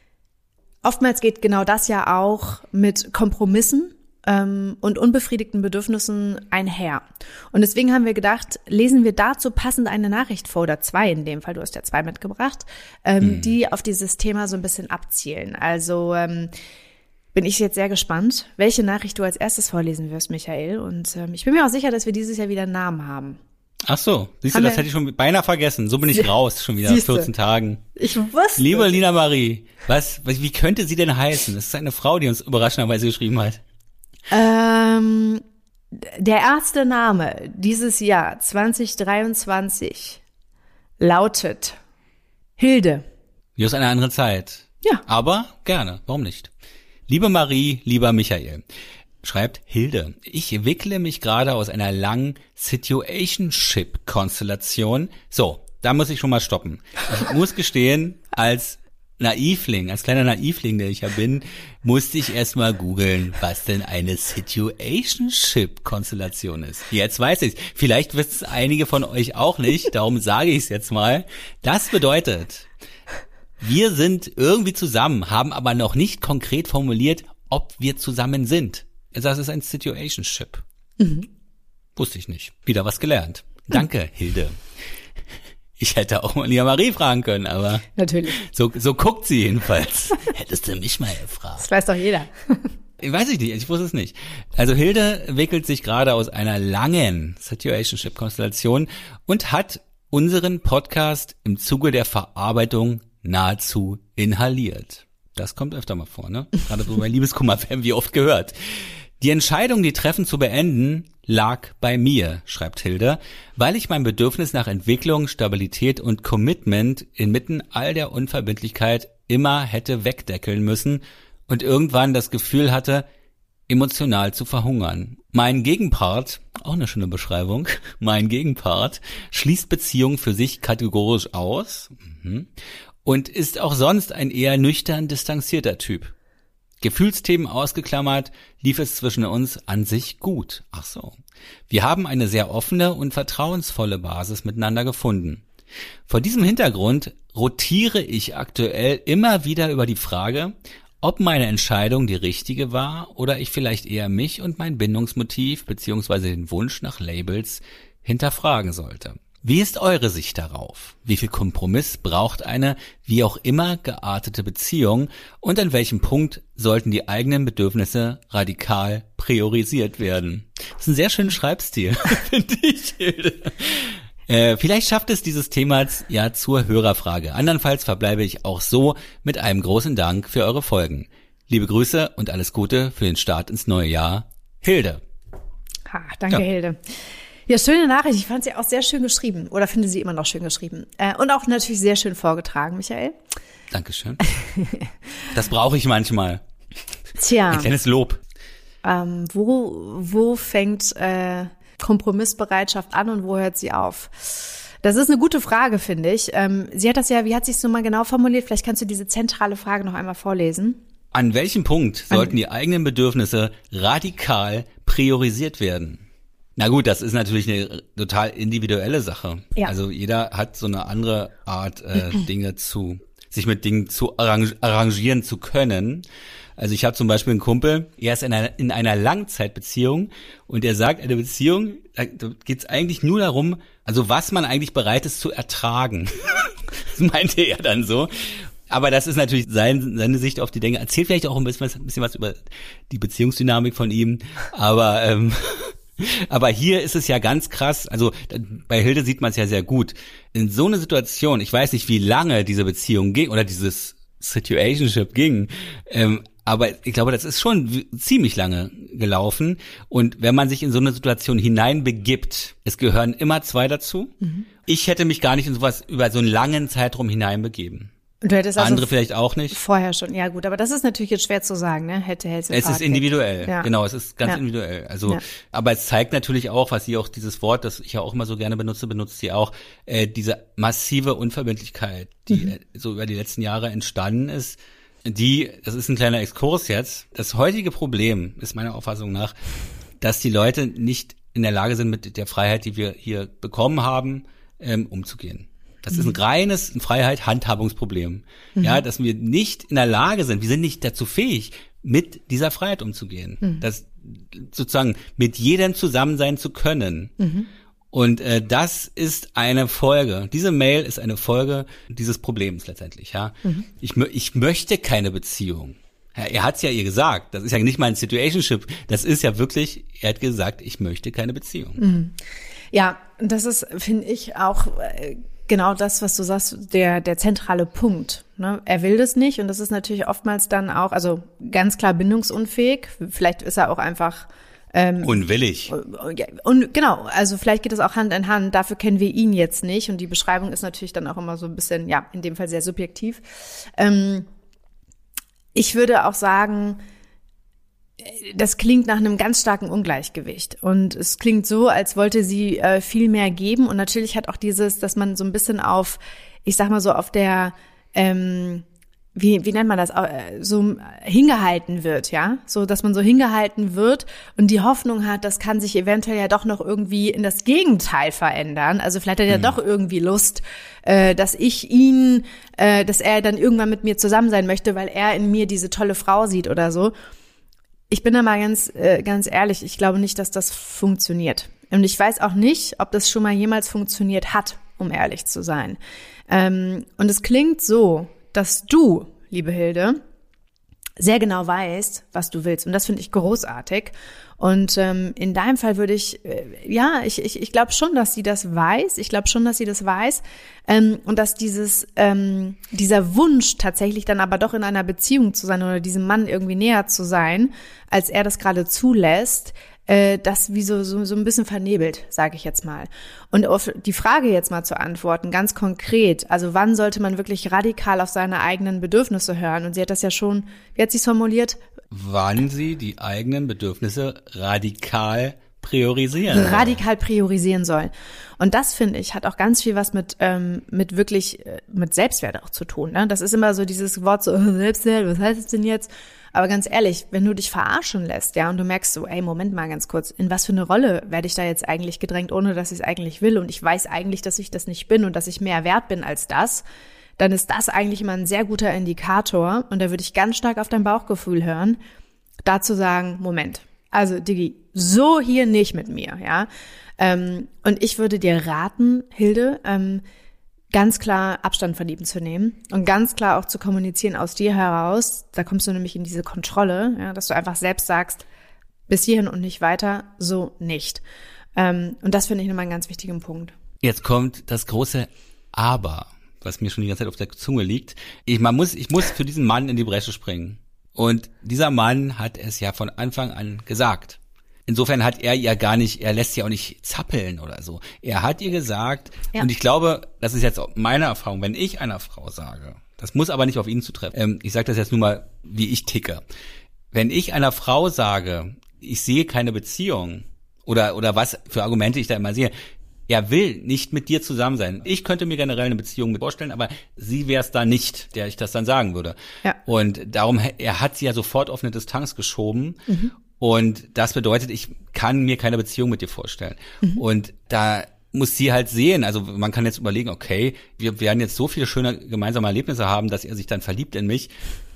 oftmals geht genau das ja auch mit Kompromissen ähm, und unbefriedigten Bedürfnissen einher. Und deswegen haben wir gedacht, lesen wir dazu passend eine Nachricht vor, oder zwei in dem Fall, du hast ja zwei mitgebracht, ähm, mhm. die auf dieses Thema so ein bisschen abzielen. Also ähm, bin ich jetzt sehr gespannt, welche Nachricht du als erstes vorlesen wirst, Michael. Und ähm, ich bin mir auch sicher, dass wir dieses Jahr wieder einen Namen haben. Ach so, siehst du, das hätte ich schon beinahe vergessen. So bin ich raus, schon wieder nach vierzehn Tagen. Ich wusste. Liebe Lina Marie, was, wie könnte sie denn heißen? Das ist eine Frau, die uns überraschenderweise geschrieben hat. Ähm, der erste Name dieses Jahr zwanzig dreiundzwanzig lautet Hilde. Wie aus einer anderen Zeit. Ja. Aber gerne, warum nicht? Liebe Marie, lieber Michael, schreibt Hilde, ich wickle mich gerade aus einer langen Situationship-Konstellation. So, da muss ich schon mal stoppen. Ich muss gestehen, als Naivling, als kleiner Naivling, der ich ja bin, musste ich erstmal googeln, was denn eine Situationship-Konstellation ist. Jetzt weiß ich's. Vielleicht wissen es einige von euch auch nicht, darum sage ich es jetzt mal. Das bedeutet, wir sind irgendwie zusammen, haben aber noch nicht konkret formuliert, ob wir zusammen sind. Das ist ein Situationship. Mhm. Wusste ich nicht. Wieder was gelernt. Danke, Hilde. Ich hätte auch mal Lia Marie fragen können, aber natürlich. So, so guckt sie jedenfalls. Hättest du mich mal gefragt. Das weiß doch jeder. Ich weiß ich nicht, ich wusste es nicht. Also Hilde wickelt sich gerade aus einer langen Situationship-Konstellation und hat unseren Podcast im Zuge der Verarbeitung nahezu inhaliert. Das kommt öfter mal vor, ne? Gerade so bei Liebeskummer haben wir oft gehört. Die Entscheidung, die Treffen zu beenden, lag bei mir, schreibt Hilde, weil ich mein Bedürfnis nach Entwicklung, Stabilität und Commitment inmitten all der Unverbindlichkeit immer hätte wegdeckeln müssen und irgendwann das Gefühl hatte, emotional zu verhungern. Mein Gegenpart, auch eine schöne Beschreibung, mein Gegenpart schließt Beziehungen für sich kategorisch aus mhm, und ist auch sonst ein eher nüchtern distanzierter Typ. Gefühlsthemen ausgeklammert, lief es zwischen uns an sich gut. Ach so. Wir haben eine sehr offene und vertrauensvolle Basis miteinander gefunden. Vor diesem Hintergrund rotiere ich aktuell immer wieder über die Frage, ob meine Entscheidung die richtige war oder ich vielleicht eher mich und mein Bindungsmotiv bzw. den Wunsch nach Labels hinterfragen sollte. Wie ist eure Sicht darauf? Wie viel Kompromiss braucht eine, wie auch immer geartete Beziehung und an welchem Punkt sollten die eigenen Bedürfnisse radikal priorisiert werden? Das ist ein sehr schöner Schreibstil, finde ich. Äh, vielleicht schafft es dieses Thema ja zur Hörerfrage. Andernfalls verbleibe ich auch so mit einem großen Dank für eure Folgen. Liebe Grüße und alles Gute für den Start ins neue Jahr. Hilde. Ha, danke, ja. Hilde. Ja, schöne Nachricht. Ich fand sie auch sehr schön geschrieben oder finde sie immer noch schön geschrieben. Äh, und auch natürlich sehr schön vorgetragen, Michael. Dankeschön. Das brauche ich manchmal. Tja. Ein kleines Lob. Ähm, wo, wo fängt äh, Kompromissbereitschaft an und wo hört sie auf? Das ist eine gute Frage, finde ich. Ähm, sie hat das ja, wie hat sie es nochmal genau formuliert? Vielleicht kannst du diese zentrale Frage noch einmal vorlesen. An welchem Punkt sollten die eigenen Bedürfnisse radikal priorisiert werden? Na gut, das ist natürlich eine total individuelle Sache. Ja. Also jeder hat so eine andere Art, äh, Dinge zu, sich mit Dingen zu arrangi- arrangieren zu können. Also ich habe zum Beispiel einen Kumpel, er ist in einer, in einer Langzeitbeziehung und er sagt, eine Beziehung, da geht es eigentlich nur darum, also was man eigentlich bereit ist zu ertragen. Das meinte er dann so. Aber das ist natürlich sein, seine Sicht auf die Dinge. Erzählt vielleicht auch ein bisschen was, ein bisschen was über die Beziehungsdynamik von ihm. Aber ähm, aber hier ist es ja ganz krass, also bei Hilde sieht man es ja sehr gut. In so einer Situation, ich weiß nicht, wie lange diese Beziehung ging oder dieses Situationship ging, ähm, aber ich glaube, das ist schon ziemlich lange gelaufen. Und wenn man sich in so eine Situation hineinbegibt, es gehören immer zwei dazu. Mhm. Ich hätte mich gar nicht in sowas über so einen langen Zeitraum hineinbegeben. Du hättest also andere vielleicht auch nicht. Vorher schon, ja gut, aber das ist natürlich jetzt schwer zu sagen, ne? Hätte, hätte. Es ist individuell, ja. Genau, es ist ganz ja. individuell. Also, ja. Aber es zeigt natürlich auch, was sie auch dieses Wort, das ich ja auch immer so gerne benutze, benutzt sie auch, äh, diese massive Unverbindlichkeit, die mhm. äh, so über die letzten Jahre entstanden ist. Die, das ist ein kleiner Exkurs jetzt. Das heutige Problem ist meiner Auffassung nach, dass die Leute nicht in der Lage sind, mit der Freiheit, die wir hier bekommen haben, ähm, umzugehen. Das ist ein reines Freiheit-Handhabungsproblem. Mhm. Ja, dass wir nicht in der Lage sind, wir sind nicht dazu fähig, mit dieser Freiheit umzugehen. Mhm. Das sozusagen mit jedem zusammen sein zu können. Mhm. Und äh, das ist eine Folge. Diese Mail ist eine Folge dieses Problems letztendlich. Ja, mhm. ich, ich möchte keine Beziehung. Ja, er hat's ja ihr gesagt. Das ist ja nicht mal ein Situationship. Das ist ja wirklich, er hat gesagt, ich möchte keine Beziehung. Mhm. Ja, das ist, finde ich, auch äh, genau das, was du sagst, der der zentrale Punkt. Ne? Er will das nicht und das ist natürlich oftmals dann auch, also ganz klar bindungsunfähig. Vielleicht ist er auch einfach Ähm, Unwillig. Und genau, also vielleicht geht das auch Hand in Hand, dafür kennen wir ihn jetzt nicht und die Beschreibung ist natürlich dann auch immer so ein bisschen, ja, in dem Fall sehr subjektiv. Ähm, ich würde auch sagen, das klingt nach einem ganz starken Ungleichgewicht und es klingt so, als wollte sie äh, viel mehr geben und natürlich hat auch dieses, dass man so ein bisschen auf, ich sag mal so auf der, ähm, wie wie nennt man das, so hingehalten wird, ja, so dass man so hingehalten wird und die Hoffnung hat, das kann sich eventuell ja doch noch irgendwie in das Gegenteil verändern, also vielleicht hat er hm. ja doch irgendwie Lust, äh, dass ich ihn, äh, dass er dann irgendwann mit mir zusammen sein möchte, weil er in mir diese tolle Frau sieht oder so. Ich bin da mal ganz, äh, ganz ehrlich, ich glaube nicht, dass das funktioniert. Und ich weiß auch nicht, ob das schon mal jemals funktioniert hat, um ehrlich zu sein. Ähm, und es klingt so, dass du, liebe Hilde, sehr genau weißt, was du willst. Und das finde ich großartig. Und ähm, in deinem Fall würde ich, äh, ja, ich, ich, ich glaube schon, dass sie das weiß. Ich glaube schon, dass sie das weiß. Ähm, und dass dieses, ähm, dieser Wunsch tatsächlich dann aber doch in einer Beziehung zu sein oder diesem Mann irgendwie näher zu sein, als er das gerade zulässt, äh, das wie so, so, so ein bisschen vernebelt, sage ich jetzt mal. Und auf die Frage jetzt mal zu antworten, ganz konkret, also wann sollte man wirklich radikal auf seine eigenen Bedürfnisse hören? Und sie hat das ja schon, wie hat sie es formuliert? Wann sie die eigenen Bedürfnisse radikal priorisieren. Radikal priorisieren soll. Und das, finde ich, hat auch ganz viel was mit ähm, mit wirklich, äh, mit Selbstwert auch zu tun. Ne? Das ist immer so dieses Wort so, oh, Selbstwert, was heißt es denn jetzt? Aber ganz ehrlich, wenn du dich verarschen lässt, ja, und du merkst so, ey, Moment mal ganz kurz, in was für eine Rolle werde ich da jetzt eigentlich gedrängt, ohne dass ich es eigentlich will und ich weiß eigentlich, dass ich das nicht bin und dass ich mehr wert bin als das, dann ist das eigentlich immer ein sehr guter Indikator und da würde ich ganz stark auf dein Bauchgefühl hören, dazu sagen, Moment, also Diggi, so hier nicht mit mir, ja. Ähm, und ich würde dir raten, Hilde, ähm, ganz klar Abstand von ihm zu nehmen und ganz klar auch zu kommunizieren aus dir heraus. Da kommst du nämlich in diese Kontrolle, ja, dass du einfach selbst sagst, bis hierhin und nicht weiter, so nicht. Ähm, und das finde ich nochmal einen ganz wichtigen Punkt. Jetzt kommt das große Aber, was mir schon die ganze Zeit auf der Zunge liegt. Ich, man muss, ich muss für diesen Mann in die Bresche springen. Und dieser Mann hat es ja von Anfang an gesagt. Insofern hat er ja gar nicht, er lässt ja auch nicht zappeln oder so. Er hat ihr gesagt, ja. Und ich glaube, das ist jetzt auch meine Erfahrung, wenn ich einer Frau sage, das muss aber nicht auf ihn zutreffen, ähm, ich sage das jetzt nur mal, wie ich ticke. Wenn ich einer Frau sage, ich sehe keine Beziehung oder oder was für Argumente ich da immer sehe, er will nicht mit dir zusammen sein. Ich könnte mir generell eine Beziehung mit vorstellen, aber sie wäre es da nicht, der ich das dann sagen würde. Ja. Und darum, er hat sie ja sofort auf eine Distanz geschoben. Mhm. Und das bedeutet, ich kann mir keine Beziehung mit dir vorstellen. Mhm. Und da muss sie halt sehen, also man kann jetzt überlegen, okay, wir werden jetzt so viele schöne gemeinsame Erlebnisse haben, dass er sich dann verliebt in mich.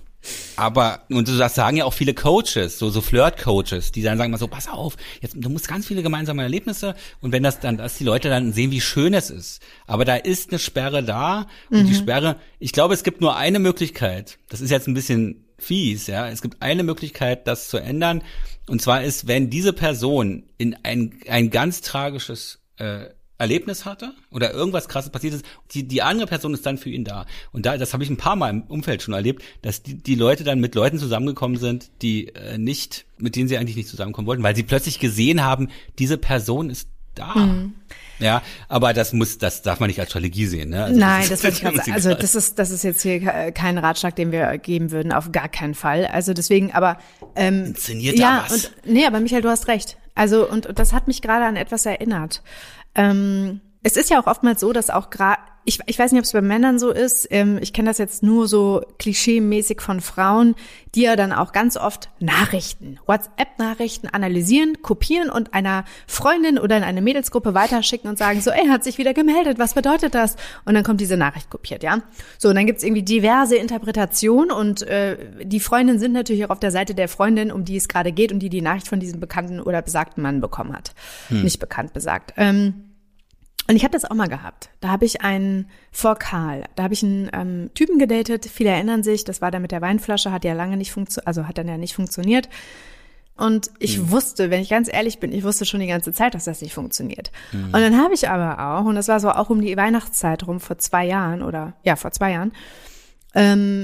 Aber, und das sagen ja auch viele Coaches, so, so Flirt-Coaches, die dann sagen mal so, pass auf, jetzt, du musst ganz viele gemeinsame Erlebnisse und wenn das dann, dass die Leute dann sehen, wie schön es ist. Aber da ist eine Sperre da und mhm. die Sperre, ich glaube, es gibt nur eine Möglichkeit, das ist jetzt ein bisschen fies, ja, es gibt eine Möglichkeit, das zu ändern und zwar ist, wenn diese Person in ein, ein ganz tragisches, äh, Erlebnis hatte oder irgendwas Krasses passiert ist, die die andere Person ist dann für ihn da. Und da, das habe ich ein paar Mal im Umfeld schon erlebt, dass die die Leute dann mit Leuten zusammengekommen sind, die äh, nicht, mit denen sie eigentlich nicht zusammenkommen wollten, weil sie plötzlich gesehen haben, diese Person ist da. Mhm. Ja, aber das muss, das darf man nicht als Strategie sehen, ne? Also Nein, das, das würde ich also das ist das ist jetzt hier kein Ratschlag, den wir geben würden, auf gar keinen Fall. Also deswegen, aber ähm, inszeniert ja, da was. Und, nee, aber Michael, du hast recht. Also und, und das hat mich gerade an etwas erinnert. Ähm, es ist ja auch oftmals so, dass auch gerade, ich, ich weiß nicht, ob es bei Männern so ist, ähm, ich kenne das jetzt nur so klischee-mäßig von Frauen, die ja dann auch ganz oft Nachrichten, WhatsApp-Nachrichten analysieren, kopieren und einer Freundin oder in eine Mädelsgruppe weiterschicken und sagen so, ey, hat sich wieder gemeldet, was bedeutet das? Und dann kommt diese Nachricht kopiert, ja. So, und dann gibt's irgendwie diverse Interpretationen und äh, die Freundinnen sind natürlich auch auf der Seite der Freundin, um die es gerade geht und die die Nachricht von diesem bekannten oder besagten Mann bekommen hat. Hm. Nicht bekannt, besagt. Ähm, Und ich habe das auch mal gehabt. Da habe ich einen, vor Karl, da habe ich einen ähm, Typen gedatet. Viele erinnern sich, das war der mit der Weinflasche, hat ja lange nicht funktioniert, also hat dann ja nicht funktioniert. Und ich mhm. wusste, wenn ich ganz ehrlich bin, ich wusste schon die ganze Zeit, dass das nicht funktioniert. Mhm. Und dann habe ich aber auch, und das war so auch um die Weihnachtszeit rum, vor zwei Jahren oder, ja, vor zwei Jahren, ähm,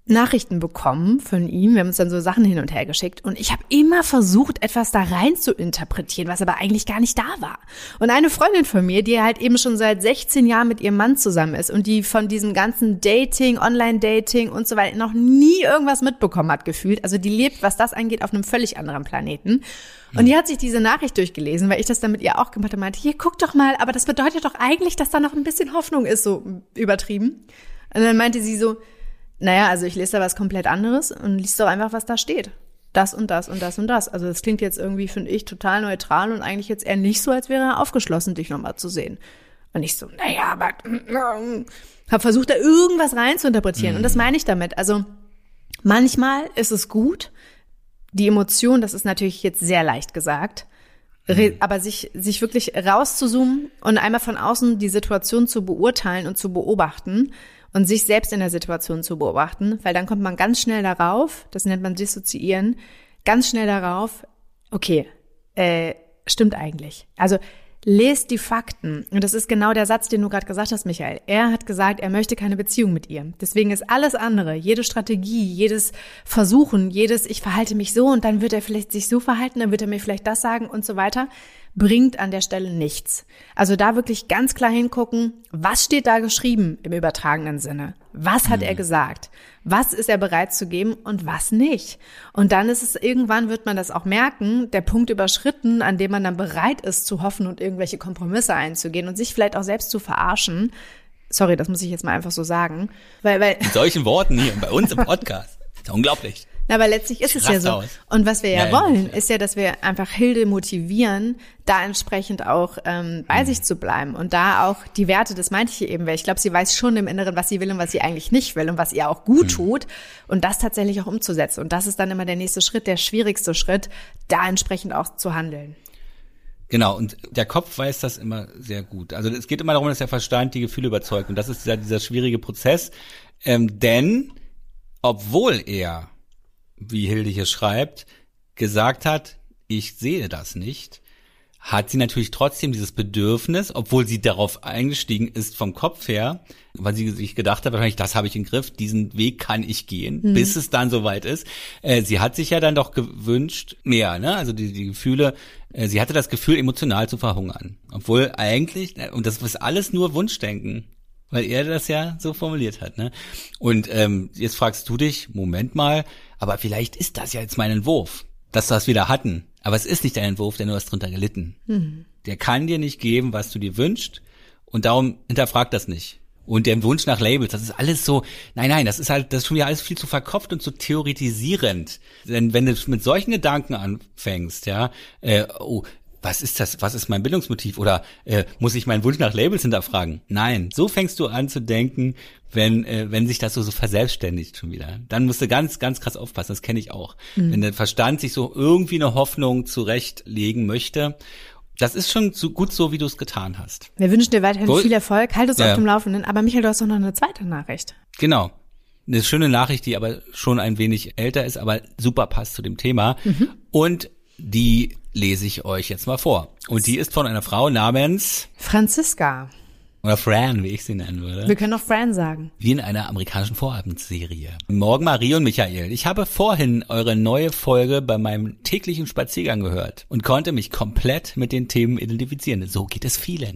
Nachrichten bekommen von ihm. Wir haben uns dann so Sachen hin und her geschickt und ich habe immer versucht, etwas da rein zu interpretieren, was aber eigentlich gar nicht da war. Und eine Freundin von mir, die halt eben schon seit sechzehn Jahren mit ihrem Mann zusammen ist und die von diesem ganzen Dating, Online-Dating und so weiter noch nie irgendwas mitbekommen hat gefühlt, also die lebt, was das angeht, auf einem völlig anderen Planeten. Und die hat sich diese Nachricht durchgelesen, weil ich das dann mit ihr auch gemacht habe und meinte, hier, guck doch mal, aber das bedeutet doch eigentlich, dass da noch ein bisschen Hoffnung ist, so übertrieben. Und dann meinte sie so, naja, also ich lese da was komplett anderes und liest doch einfach, was da steht. Das und das und das und das. Also das klingt jetzt irgendwie, finde ich, total neutral und eigentlich jetzt eher nicht so, als wäre er aufgeschlossen, dich nochmal zu sehen. Und ich so, naja, aber habe versucht, da irgendwas rein zu interpretieren. Mhm. Und das meine ich damit. Also manchmal ist es gut, die Emotion, das ist natürlich jetzt sehr leicht gesagt, mhm. aber sich, sich wirklich rauszuzoomen und einmal von außen die Situation zu beurteilen und zu beobachten, und sich selbst in der Situation zu beobachten, weil dann kommt man ganz schnell darauf, das nennt man dissoziieren, ganz schnell darauf, okay, äh, stimmt eigentlich. Also lest die Fakten. Und das ist genau der Satz, den du gerade gesagt hast, Michael. Er hat gesagt, er möchte keine Beziehung mit ihr. Deswegen ist alles andere, jede Strategie, jedes Versuchen, jedes ich verhalte mich so und dann wird er vielleicht sich so verhalten, dann wird er mir vielleicht das sagen und so weiter, bringt an der Stelle nichts. Also da wirklich ganz klar hingucken, was steht da geschrieben im übertragenen Sinne? Was hat mhm. er gesagt? Was ist er bereit zu geben und was nicht? Und dann ist es, irgendwann wird man das auch merken, der Punkt überschritten, an dem man dann bereit ist zu hoffen und irgendwelche Kompromisse einzugehen und sich vielleicht auch selbst zu verarschen. Sorry, das muss ich jetzt mal einfach so sagen. Weil, weil Mit solchen Worten hier bei uns im Podcast. Das ist unglaublich. Na, aber letztlich ist es ja so. Aus. Und was wir ja, ja wollen, ja. ist ja, dass wir einfach Hilde motivieren, da entsprechend auch ähm, bei mhm. sich zu bleiben und da auch die Werte, das meinte ich eben, weil ich glaube, sie weiß schon im Inneren, was sie will und was sie eigentlich nicht will und was ihr auch gut mhm. tut und das tatsächlich auch umzusetzen. Und das ist dann immer der nächste Schritt, der schwierigste Schritt, da entsprechend auch zu handeln. Genau, und der Kopf weiß das immer sehr gut. Also es geht immer darum, dass der Verstand die Gefühle überzeugt und das ist dieser, dieser schwierige Prozess, ähm, denn obwohl er, wie Hilde hier schreibt, gesagt hat, ich sehe das nicht, hat sie natürlich trotzdem dieses Bedürfnis, obwohl sie darauf eingestiegen ist vom Kopf her, weil sie sich gedacht hat, wahrscheinlich, das habe ich im Griff, diesen Weg kann ich gehen, mhm. bis es dann soweit ist. Äh, sie hat sich ja dann doch gewünscht, mehr, ne? Also die, die Gefühle, äh, sie hatte das Gefühl, emotional zu verhungern. Obwohl eigentlich, und das ist alles nur Wunschdenken, weil er das ja so formuliert hat, ne? Und ähm, jetzt fragst du dich, Moment mal, aber vielleicht ist das ja jetzt mein Entwurf, dass wir das wieder hatten. Aber es ist nicht dein Entwurf, denn du hast drunter gelitten. Mhm. Der kann dir nicht geben, was du dir wünschst und darum hinterfrag das nicht. Und der Wunsch nach Labels, das ist alles so, nein, nein, das ist halt, das ist schon wieder alles viel zu verkopft und zu theoretisierend. Denn wenn du mit solchen Gedanken anfängst, ja, äh, oh, was ist das, was ist mein Bildungsmotiv oder äh, muss ich meinen Wunsch nach Labels hinterfragen? Nein, so fängst du an zu denken, wenn äh, wenn sich das so, so verselbstständigt schon wieder. Dann musst du ganz, ganz krass aufpassen, das kenne ich auch. Mhm. Wenn der Verstand sich so irgendwie eine Hoffnung zurechtlegen möchte, das ist schon so gut so, wie du es getan hast. Wir wünschen dir weiterhin Wo, viel Erfolg, halt uns ja. auf dem Laufenden, aber Michael, du hast doch noch eine zweite Nachricht. Genau. Eine schöne Nachricht, die aber schon ein wenig älter ist, aber super passt zu dem Thema. Mhm. Und die lese ich euch jetzt mal vor. Und die ist von einer Frau namens Franziska. Oder Fran, wie ich sie nennen würde. Wir können auch Fran sagen. Wie in einer amerikanischen Vorabendserie. Morgen Marie und Michael. Ich habe vorhin eure neue Folge bei meinem täglichen Spaziergang gehört und konnte mich komplett mit den Themen identifizieren. So geht es vielen.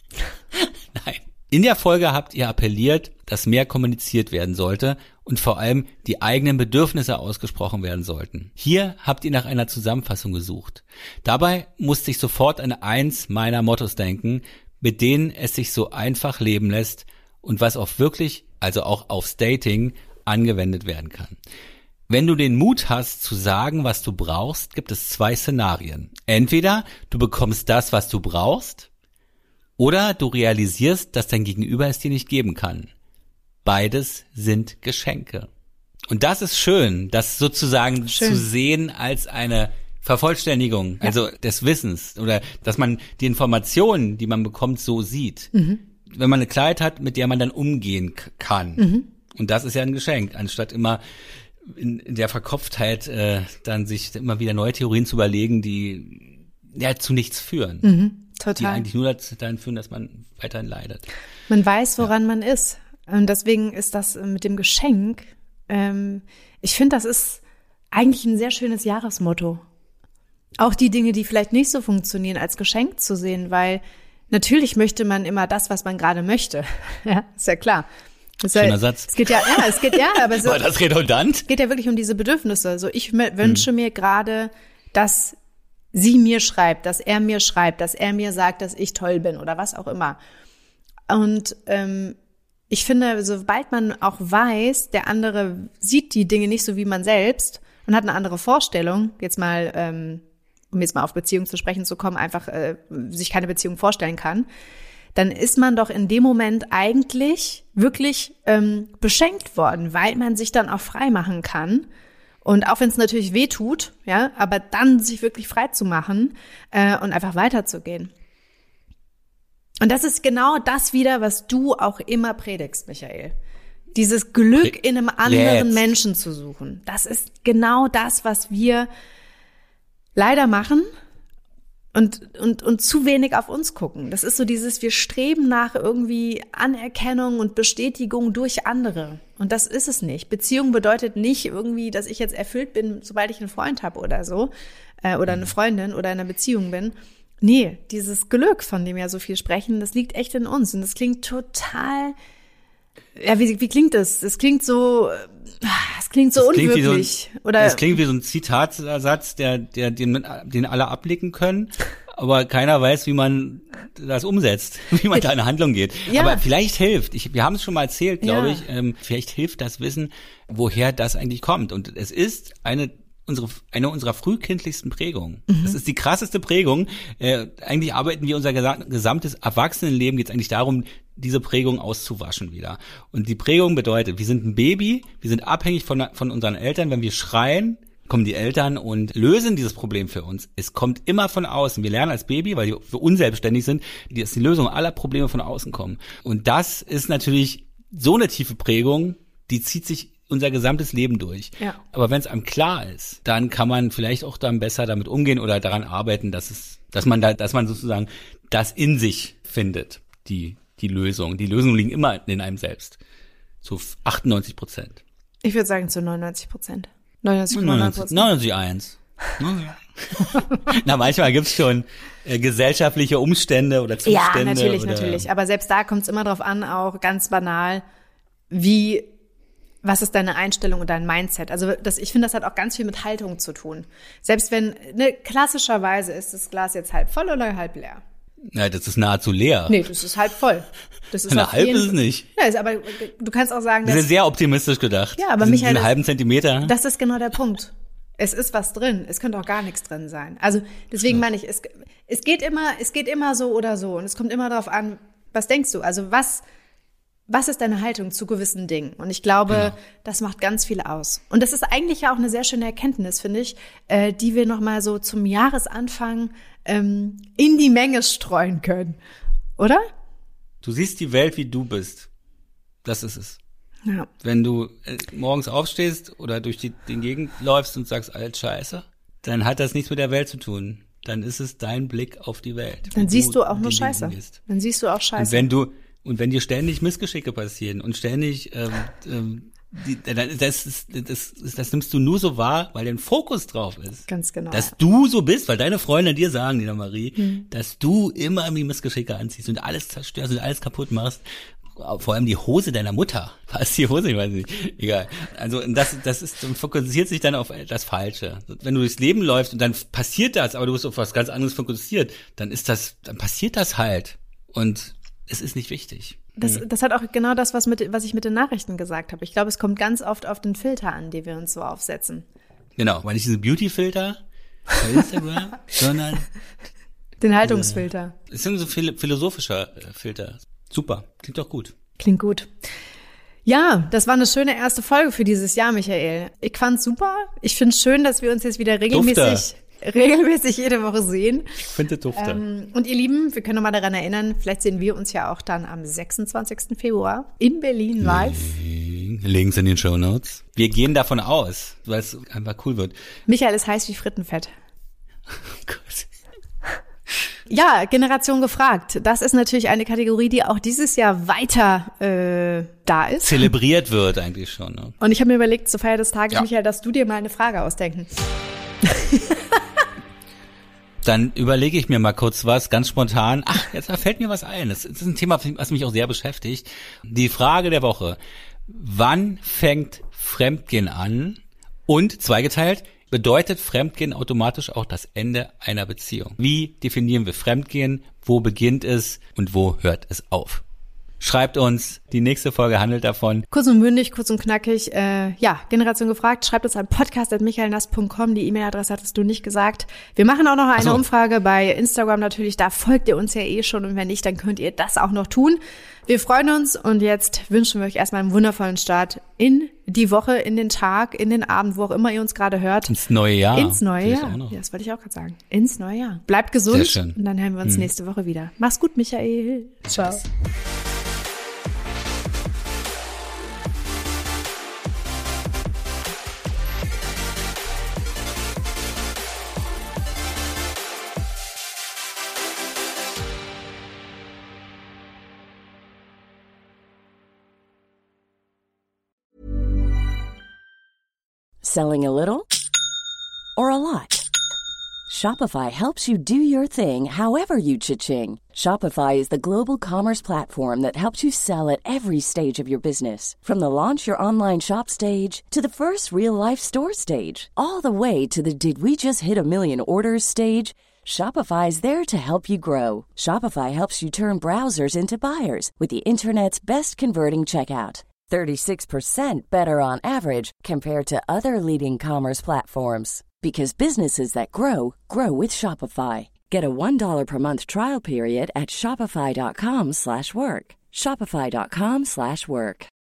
Nein. In der Folge habt ihr appelliert, dass mehr kommuniziert werden sollte und vor allem die eigenen Bedürfnisse ausgesprochen werden sollten. Hier habt ihr nach einer Zusammenfassung gesucht. Dabei musste ich sofort an eins meiner Mottos denken, mit denen es sich so einfach leben lässt und was auch wirklich, also auch aufs Dating, angewendet werden kann. Wenn du den Mut hast zu sagen, was du brauchst, gibt es zwei Szenarien. Entweder du bekommst das, was du brauchst, oder du realisierst, dass dein Gegenüber es dir nicht geben kann. Beides sind Geschenke. Und das ist schön, das sozusagen schön zu sehen als eine Vervollständigung, ja. also des Wissens oder dass man die Informationen, die man bekommt, so sieht. Mhm. Wenn man eine Klarheit hat, mit der man dann umgehen k- kann. Mhm. Und das ist ja ein Geschenk, anstatt immer in, in der Verkopftheit äh, dann sich immer wieder neue Theorien zu überlegen, die ja zu nichts führen. Mhm. Total. Die eigentlich nur dahin führen, dass man weiterhin leidet. Man weiß, woran ja. man ist. Und deswegen ist das mit dem Geschenk ähm, ich finde, das ist eigentlich ein sehr schönes Jahresmotto. Auch die Dinge, die vielleicht nicht so funktionieren, als Geschenk zu sehen, weil natürlich möchte man immer das, was man gerade möchte. Ja, ist ja klar. Das Schöner ja, Satz. Es geht ja, ja, es geht ja, aber so. War das redundant? Es geht ja wirklich um diese Bedürfnisse. Also ich wünsche hm. mir gerade, dass sie mir schreibt, dass er mir schreibt, dass er mir sagt, dass ich toll bin oder was auch immer. Und ähm, ich finde, sobald man auch weiß, der andere sieht die Dinge nicht so wie man selbst und hat eine andere Vorstellung, jetzt mal, ähm, um jetzt mal auf Beziehung zu sprechen zu kommen, einfach äh, sich keine Beziehung vorstellen kann, dann ist man doch in dem Moment eigentlich wirklich ähm, beschenkt worden, weil man sich dann auch frei machen kann. Und auch wenn es natürlich weh tut, ja, aber dann sich wirklich frei zu machen äh, und einfach weiterzugehen. Und das ist genau das wieder, was du auch immer predigst, Michael. Dieses Glück in einem anderen Let's. Menschen zu suchen. Das ist genau das, was wir leider machen und, und, und zu wenig auf uns gucken. Das ist so dieses, wir streben nach irgendwie Anerkennung und Bestätigung durch andere. Und das ist es nicht. Beziehung bedeutet nicht irgendwie, dass ich jetzt erfüllt bin, sobald ich einen Freund habe oder so, äh, oder eine Freundin oder in einer Beziehung bin. Nee, dieses Glück, von dem wir so viel sprechen, das liegt echt in uns. Und das klingt total, ja, wie, wie klingt das? Das klingt so, es klingt so das unwirklich. Klingt so ein, oder das klingt wie so ein Zitatsatz, der, der, den, den alle ablicken können, aber keiner weiß, wie man das umsetzt, wie man da in Handlung geht. Ja. Aber vielleicht hilft, ich, wir haben es schon mal erzählt, glaube Ja. ich, ähm, vielleicht hilft das Wissen, woher das eigentlich kommt. Und es ist eine unsere eine unserer frühkindlichsten Prägungen. Mhm. Das ist die krasseste Prägung. Äh, eigentlich arbeiten wir unser gesa- gesamtes Erwachsenenleben, geht es eigentlich darum, diese Prägung auszuwaschen wieder. Und die Prägung bedeutet, wir sind ein Baby, wir sind abhängig von, von unseren Eltern. Wenn wir schreien, kommen die Eltern und lösen dieses Problem für uns. Es kommt immer von außen. Wir lernen als Baby, weil wir unselbstständig sind, dass die Lösung aller Probleme von außen kommen. Und das ist natürlich so eine tiefe Prägung, die zieht sich unser gesamtes Leben durch. Ja. Aber wenn es einem klar ist, dann kann man vielleicht auch dann besser damit umgehen oder daran arbeiten, dass es, dass man da, dass man sozusagen das in sich findet, die, die Lösung. Die Lösungen liegen immer in einem selbst. Zu achtundneunzig Prozent. ich würde sagen zu neunundneunzig Prozent. neunundneunzig Komma neun Prozent. neunundneunzig Komma eins. Na, manchmal gibt's schon äh, gesellschaftliche Umstände oder Zustände. Ja, natürlich, oder natürlich. Aber selbst da kommt es immer drauf an, auch ganz banal, wie, was ist deine Einstellung und dein Mindset? Also das, ich finde, das hat auch ganz viel mit Haltung zu tun. Selbst wenn, ne, klassischerweise ist das Glas jetzt halb voll oder halb leer. Ja, das ist nahezu leer. Nee, das ist halb voll. Das ist Eine auf halb jeden- ist es nicht. Ja, ist, aber du kannst auch sagen, Das dass, ist sehr optimistisch gedacht. Ja, aber Das sind Michael, einen das- halben Zentimeter. das ist genau der Punkt. Es ist was drin. Es könnte auch gar nichts drin sein. Also deswegen meine ich, es, es geht immer, es geht immer so oder so. Und es kommt immer darauf an, was denkst du? Also was, was ist deine Haltung zu gewissen Dingen? Und ich glaube, Genau. das macht ganz viel aus. Und das ist eigentlich ja auch eine sehr schöne Erkenntnis, finde ich, äh, die wir nochmal so zum Jahresanfang ähm, in die Menge streuen können. Oder? Du siehst die Welt, wie du bist. Das ist es. Ja. Wenn du äh, morgens aufstehst oder durch die, den Gegend läufst und sagst, alles Scheiße, dann hat das nichts mit der Welt zu tun. Dann ist es dein Blick auf die Welt. Dann wie siehst du auch mit nur den Dingen Scheiße. umgehst. Dann siehst du auch Und Scheiße. wenn du und wenn dir ständig Missgeschicke passieren und ständig ähm, ähm, die, das, ist, das, ist, das nimmst du nur so wahr, weil dein Fokus drauf ist. Ganz genau. Dass du so bist, weil deine Freunde dir sagen, Nina Marie, hm. dass du immer die Missgeschicke anziehst und alles zerstörst und alles kaputt machst. Vor allem die Hose deiner Mutter. Was ist die Hose? Ich weiß nicht. Egal. Also das, das ist, fokussiert sich dann auf das Falsche. Wenn du durchs Leben läufst und dann passiert das, aber du bist auf was ganz anderes fokussiert, dann ist das, dann passiert das halt. Und es ist nicht wichtig. Das, das hat auch genau das, was, mit, was ich mit den Nachrichten gesagt habe. Ich glaube, es kommt ganz oft auf den Filter an, die wir uns so aufsetzen. Genau, weil nicht diese Beauty-Filter bei Instagram, sondern den Haltungsfilter. Es sind so viele philosophische Filter. Super, klingt doch gut. Klingt gut. Ja, das war eine schöne erste Folge für dieses Jahr, Michael. Ich fand's super. Ich find's schön, dass wir uns jetzt wieder regelmäßig, regelmäßig jede Woche sehen. Ich finde Dufte. Ähm, und ihr Lieben, wir können noch mal daran erinnern, vielleicht sehen wir uns ja auch dann am sechsundzwanzigsten Februar in Berlin live. Links in den Shownotes. Wir gehen davon aus, weil es einfach cool wird. Michael ist heiß wie Frittenfett. Oh Gott. Ja, Generation gefragt. Das ist natürlich eine Kategorie, die auch dieses Jahr weiter äh, da ist. Zelebriert wird eigentlich schon. Ne? Und ich habe mir überlegt, zur Feier des Tages, Ja. Michael, dass du dir mal eine Frage ausdenken. Dann überlege ich mir mal kurz was, ganz spontan. Ach, jetzt fällt mir was ein. Das ist ein Thema, was mich auch sehr beschäftigt. Die Frage der Woche. Wann fängt Fremdgehen an? Und zweigeteilt, bedeutet Fremdgehen automatisch auch das Ende einer Beziehung? Wie definieren wir Fremdgehen? Wo beginnt es und wo hört es auf? Schreibt uns, die nächste Folge handelt davon. Kurz und bündig, kurz und knackig. Äh, ja, Generation gefragt. Schreibt uns an podcast at michaelnass punkt com. Die E-Mail-Adresse hattest du nicht gesagt. Wir machen auch noch eine Ach so. Umfrage bei Instagram natürlich. Da folgt ihr uns ja eh schon. Und wenn nicht, dann könnt ihr das auch noch tun. Wir freuen uns und jetzt wünschen wir euch erstmal einen wundervollen Start in die Woche, in den Tag, in den Abend, wo auch immer ihr uns gerade hört. Ins neue Jahr. Ins neue Vielleicht Jahr. auch noch. Ja, das wollte ich auch gerade sagen. Ins neue Jahr. Bleibt gesund. Sehr schön. Und dann hören wir uns Hm. nächste Woche wieder. Mach's gut, Michael. Ciao. Selling a little or a lot? Shopify helps you do your thing however you cha-ching. Shopify is the global commerce platform that helps you sell at every stage of your business. From the launch your online shop stage to the first real-life store stage, all the way to the did we just hit a million orders stage. Shopify is there to help you grow. Shopify helps you turn browsers into buyers with the internet's best converting checkout. thirty-six percent better on average compared to other leading commerce platforms. Because businesses that grow, grow with Shopify. Get a one dollar per month trial period at shopify.com slash work. Shopify.com slash work.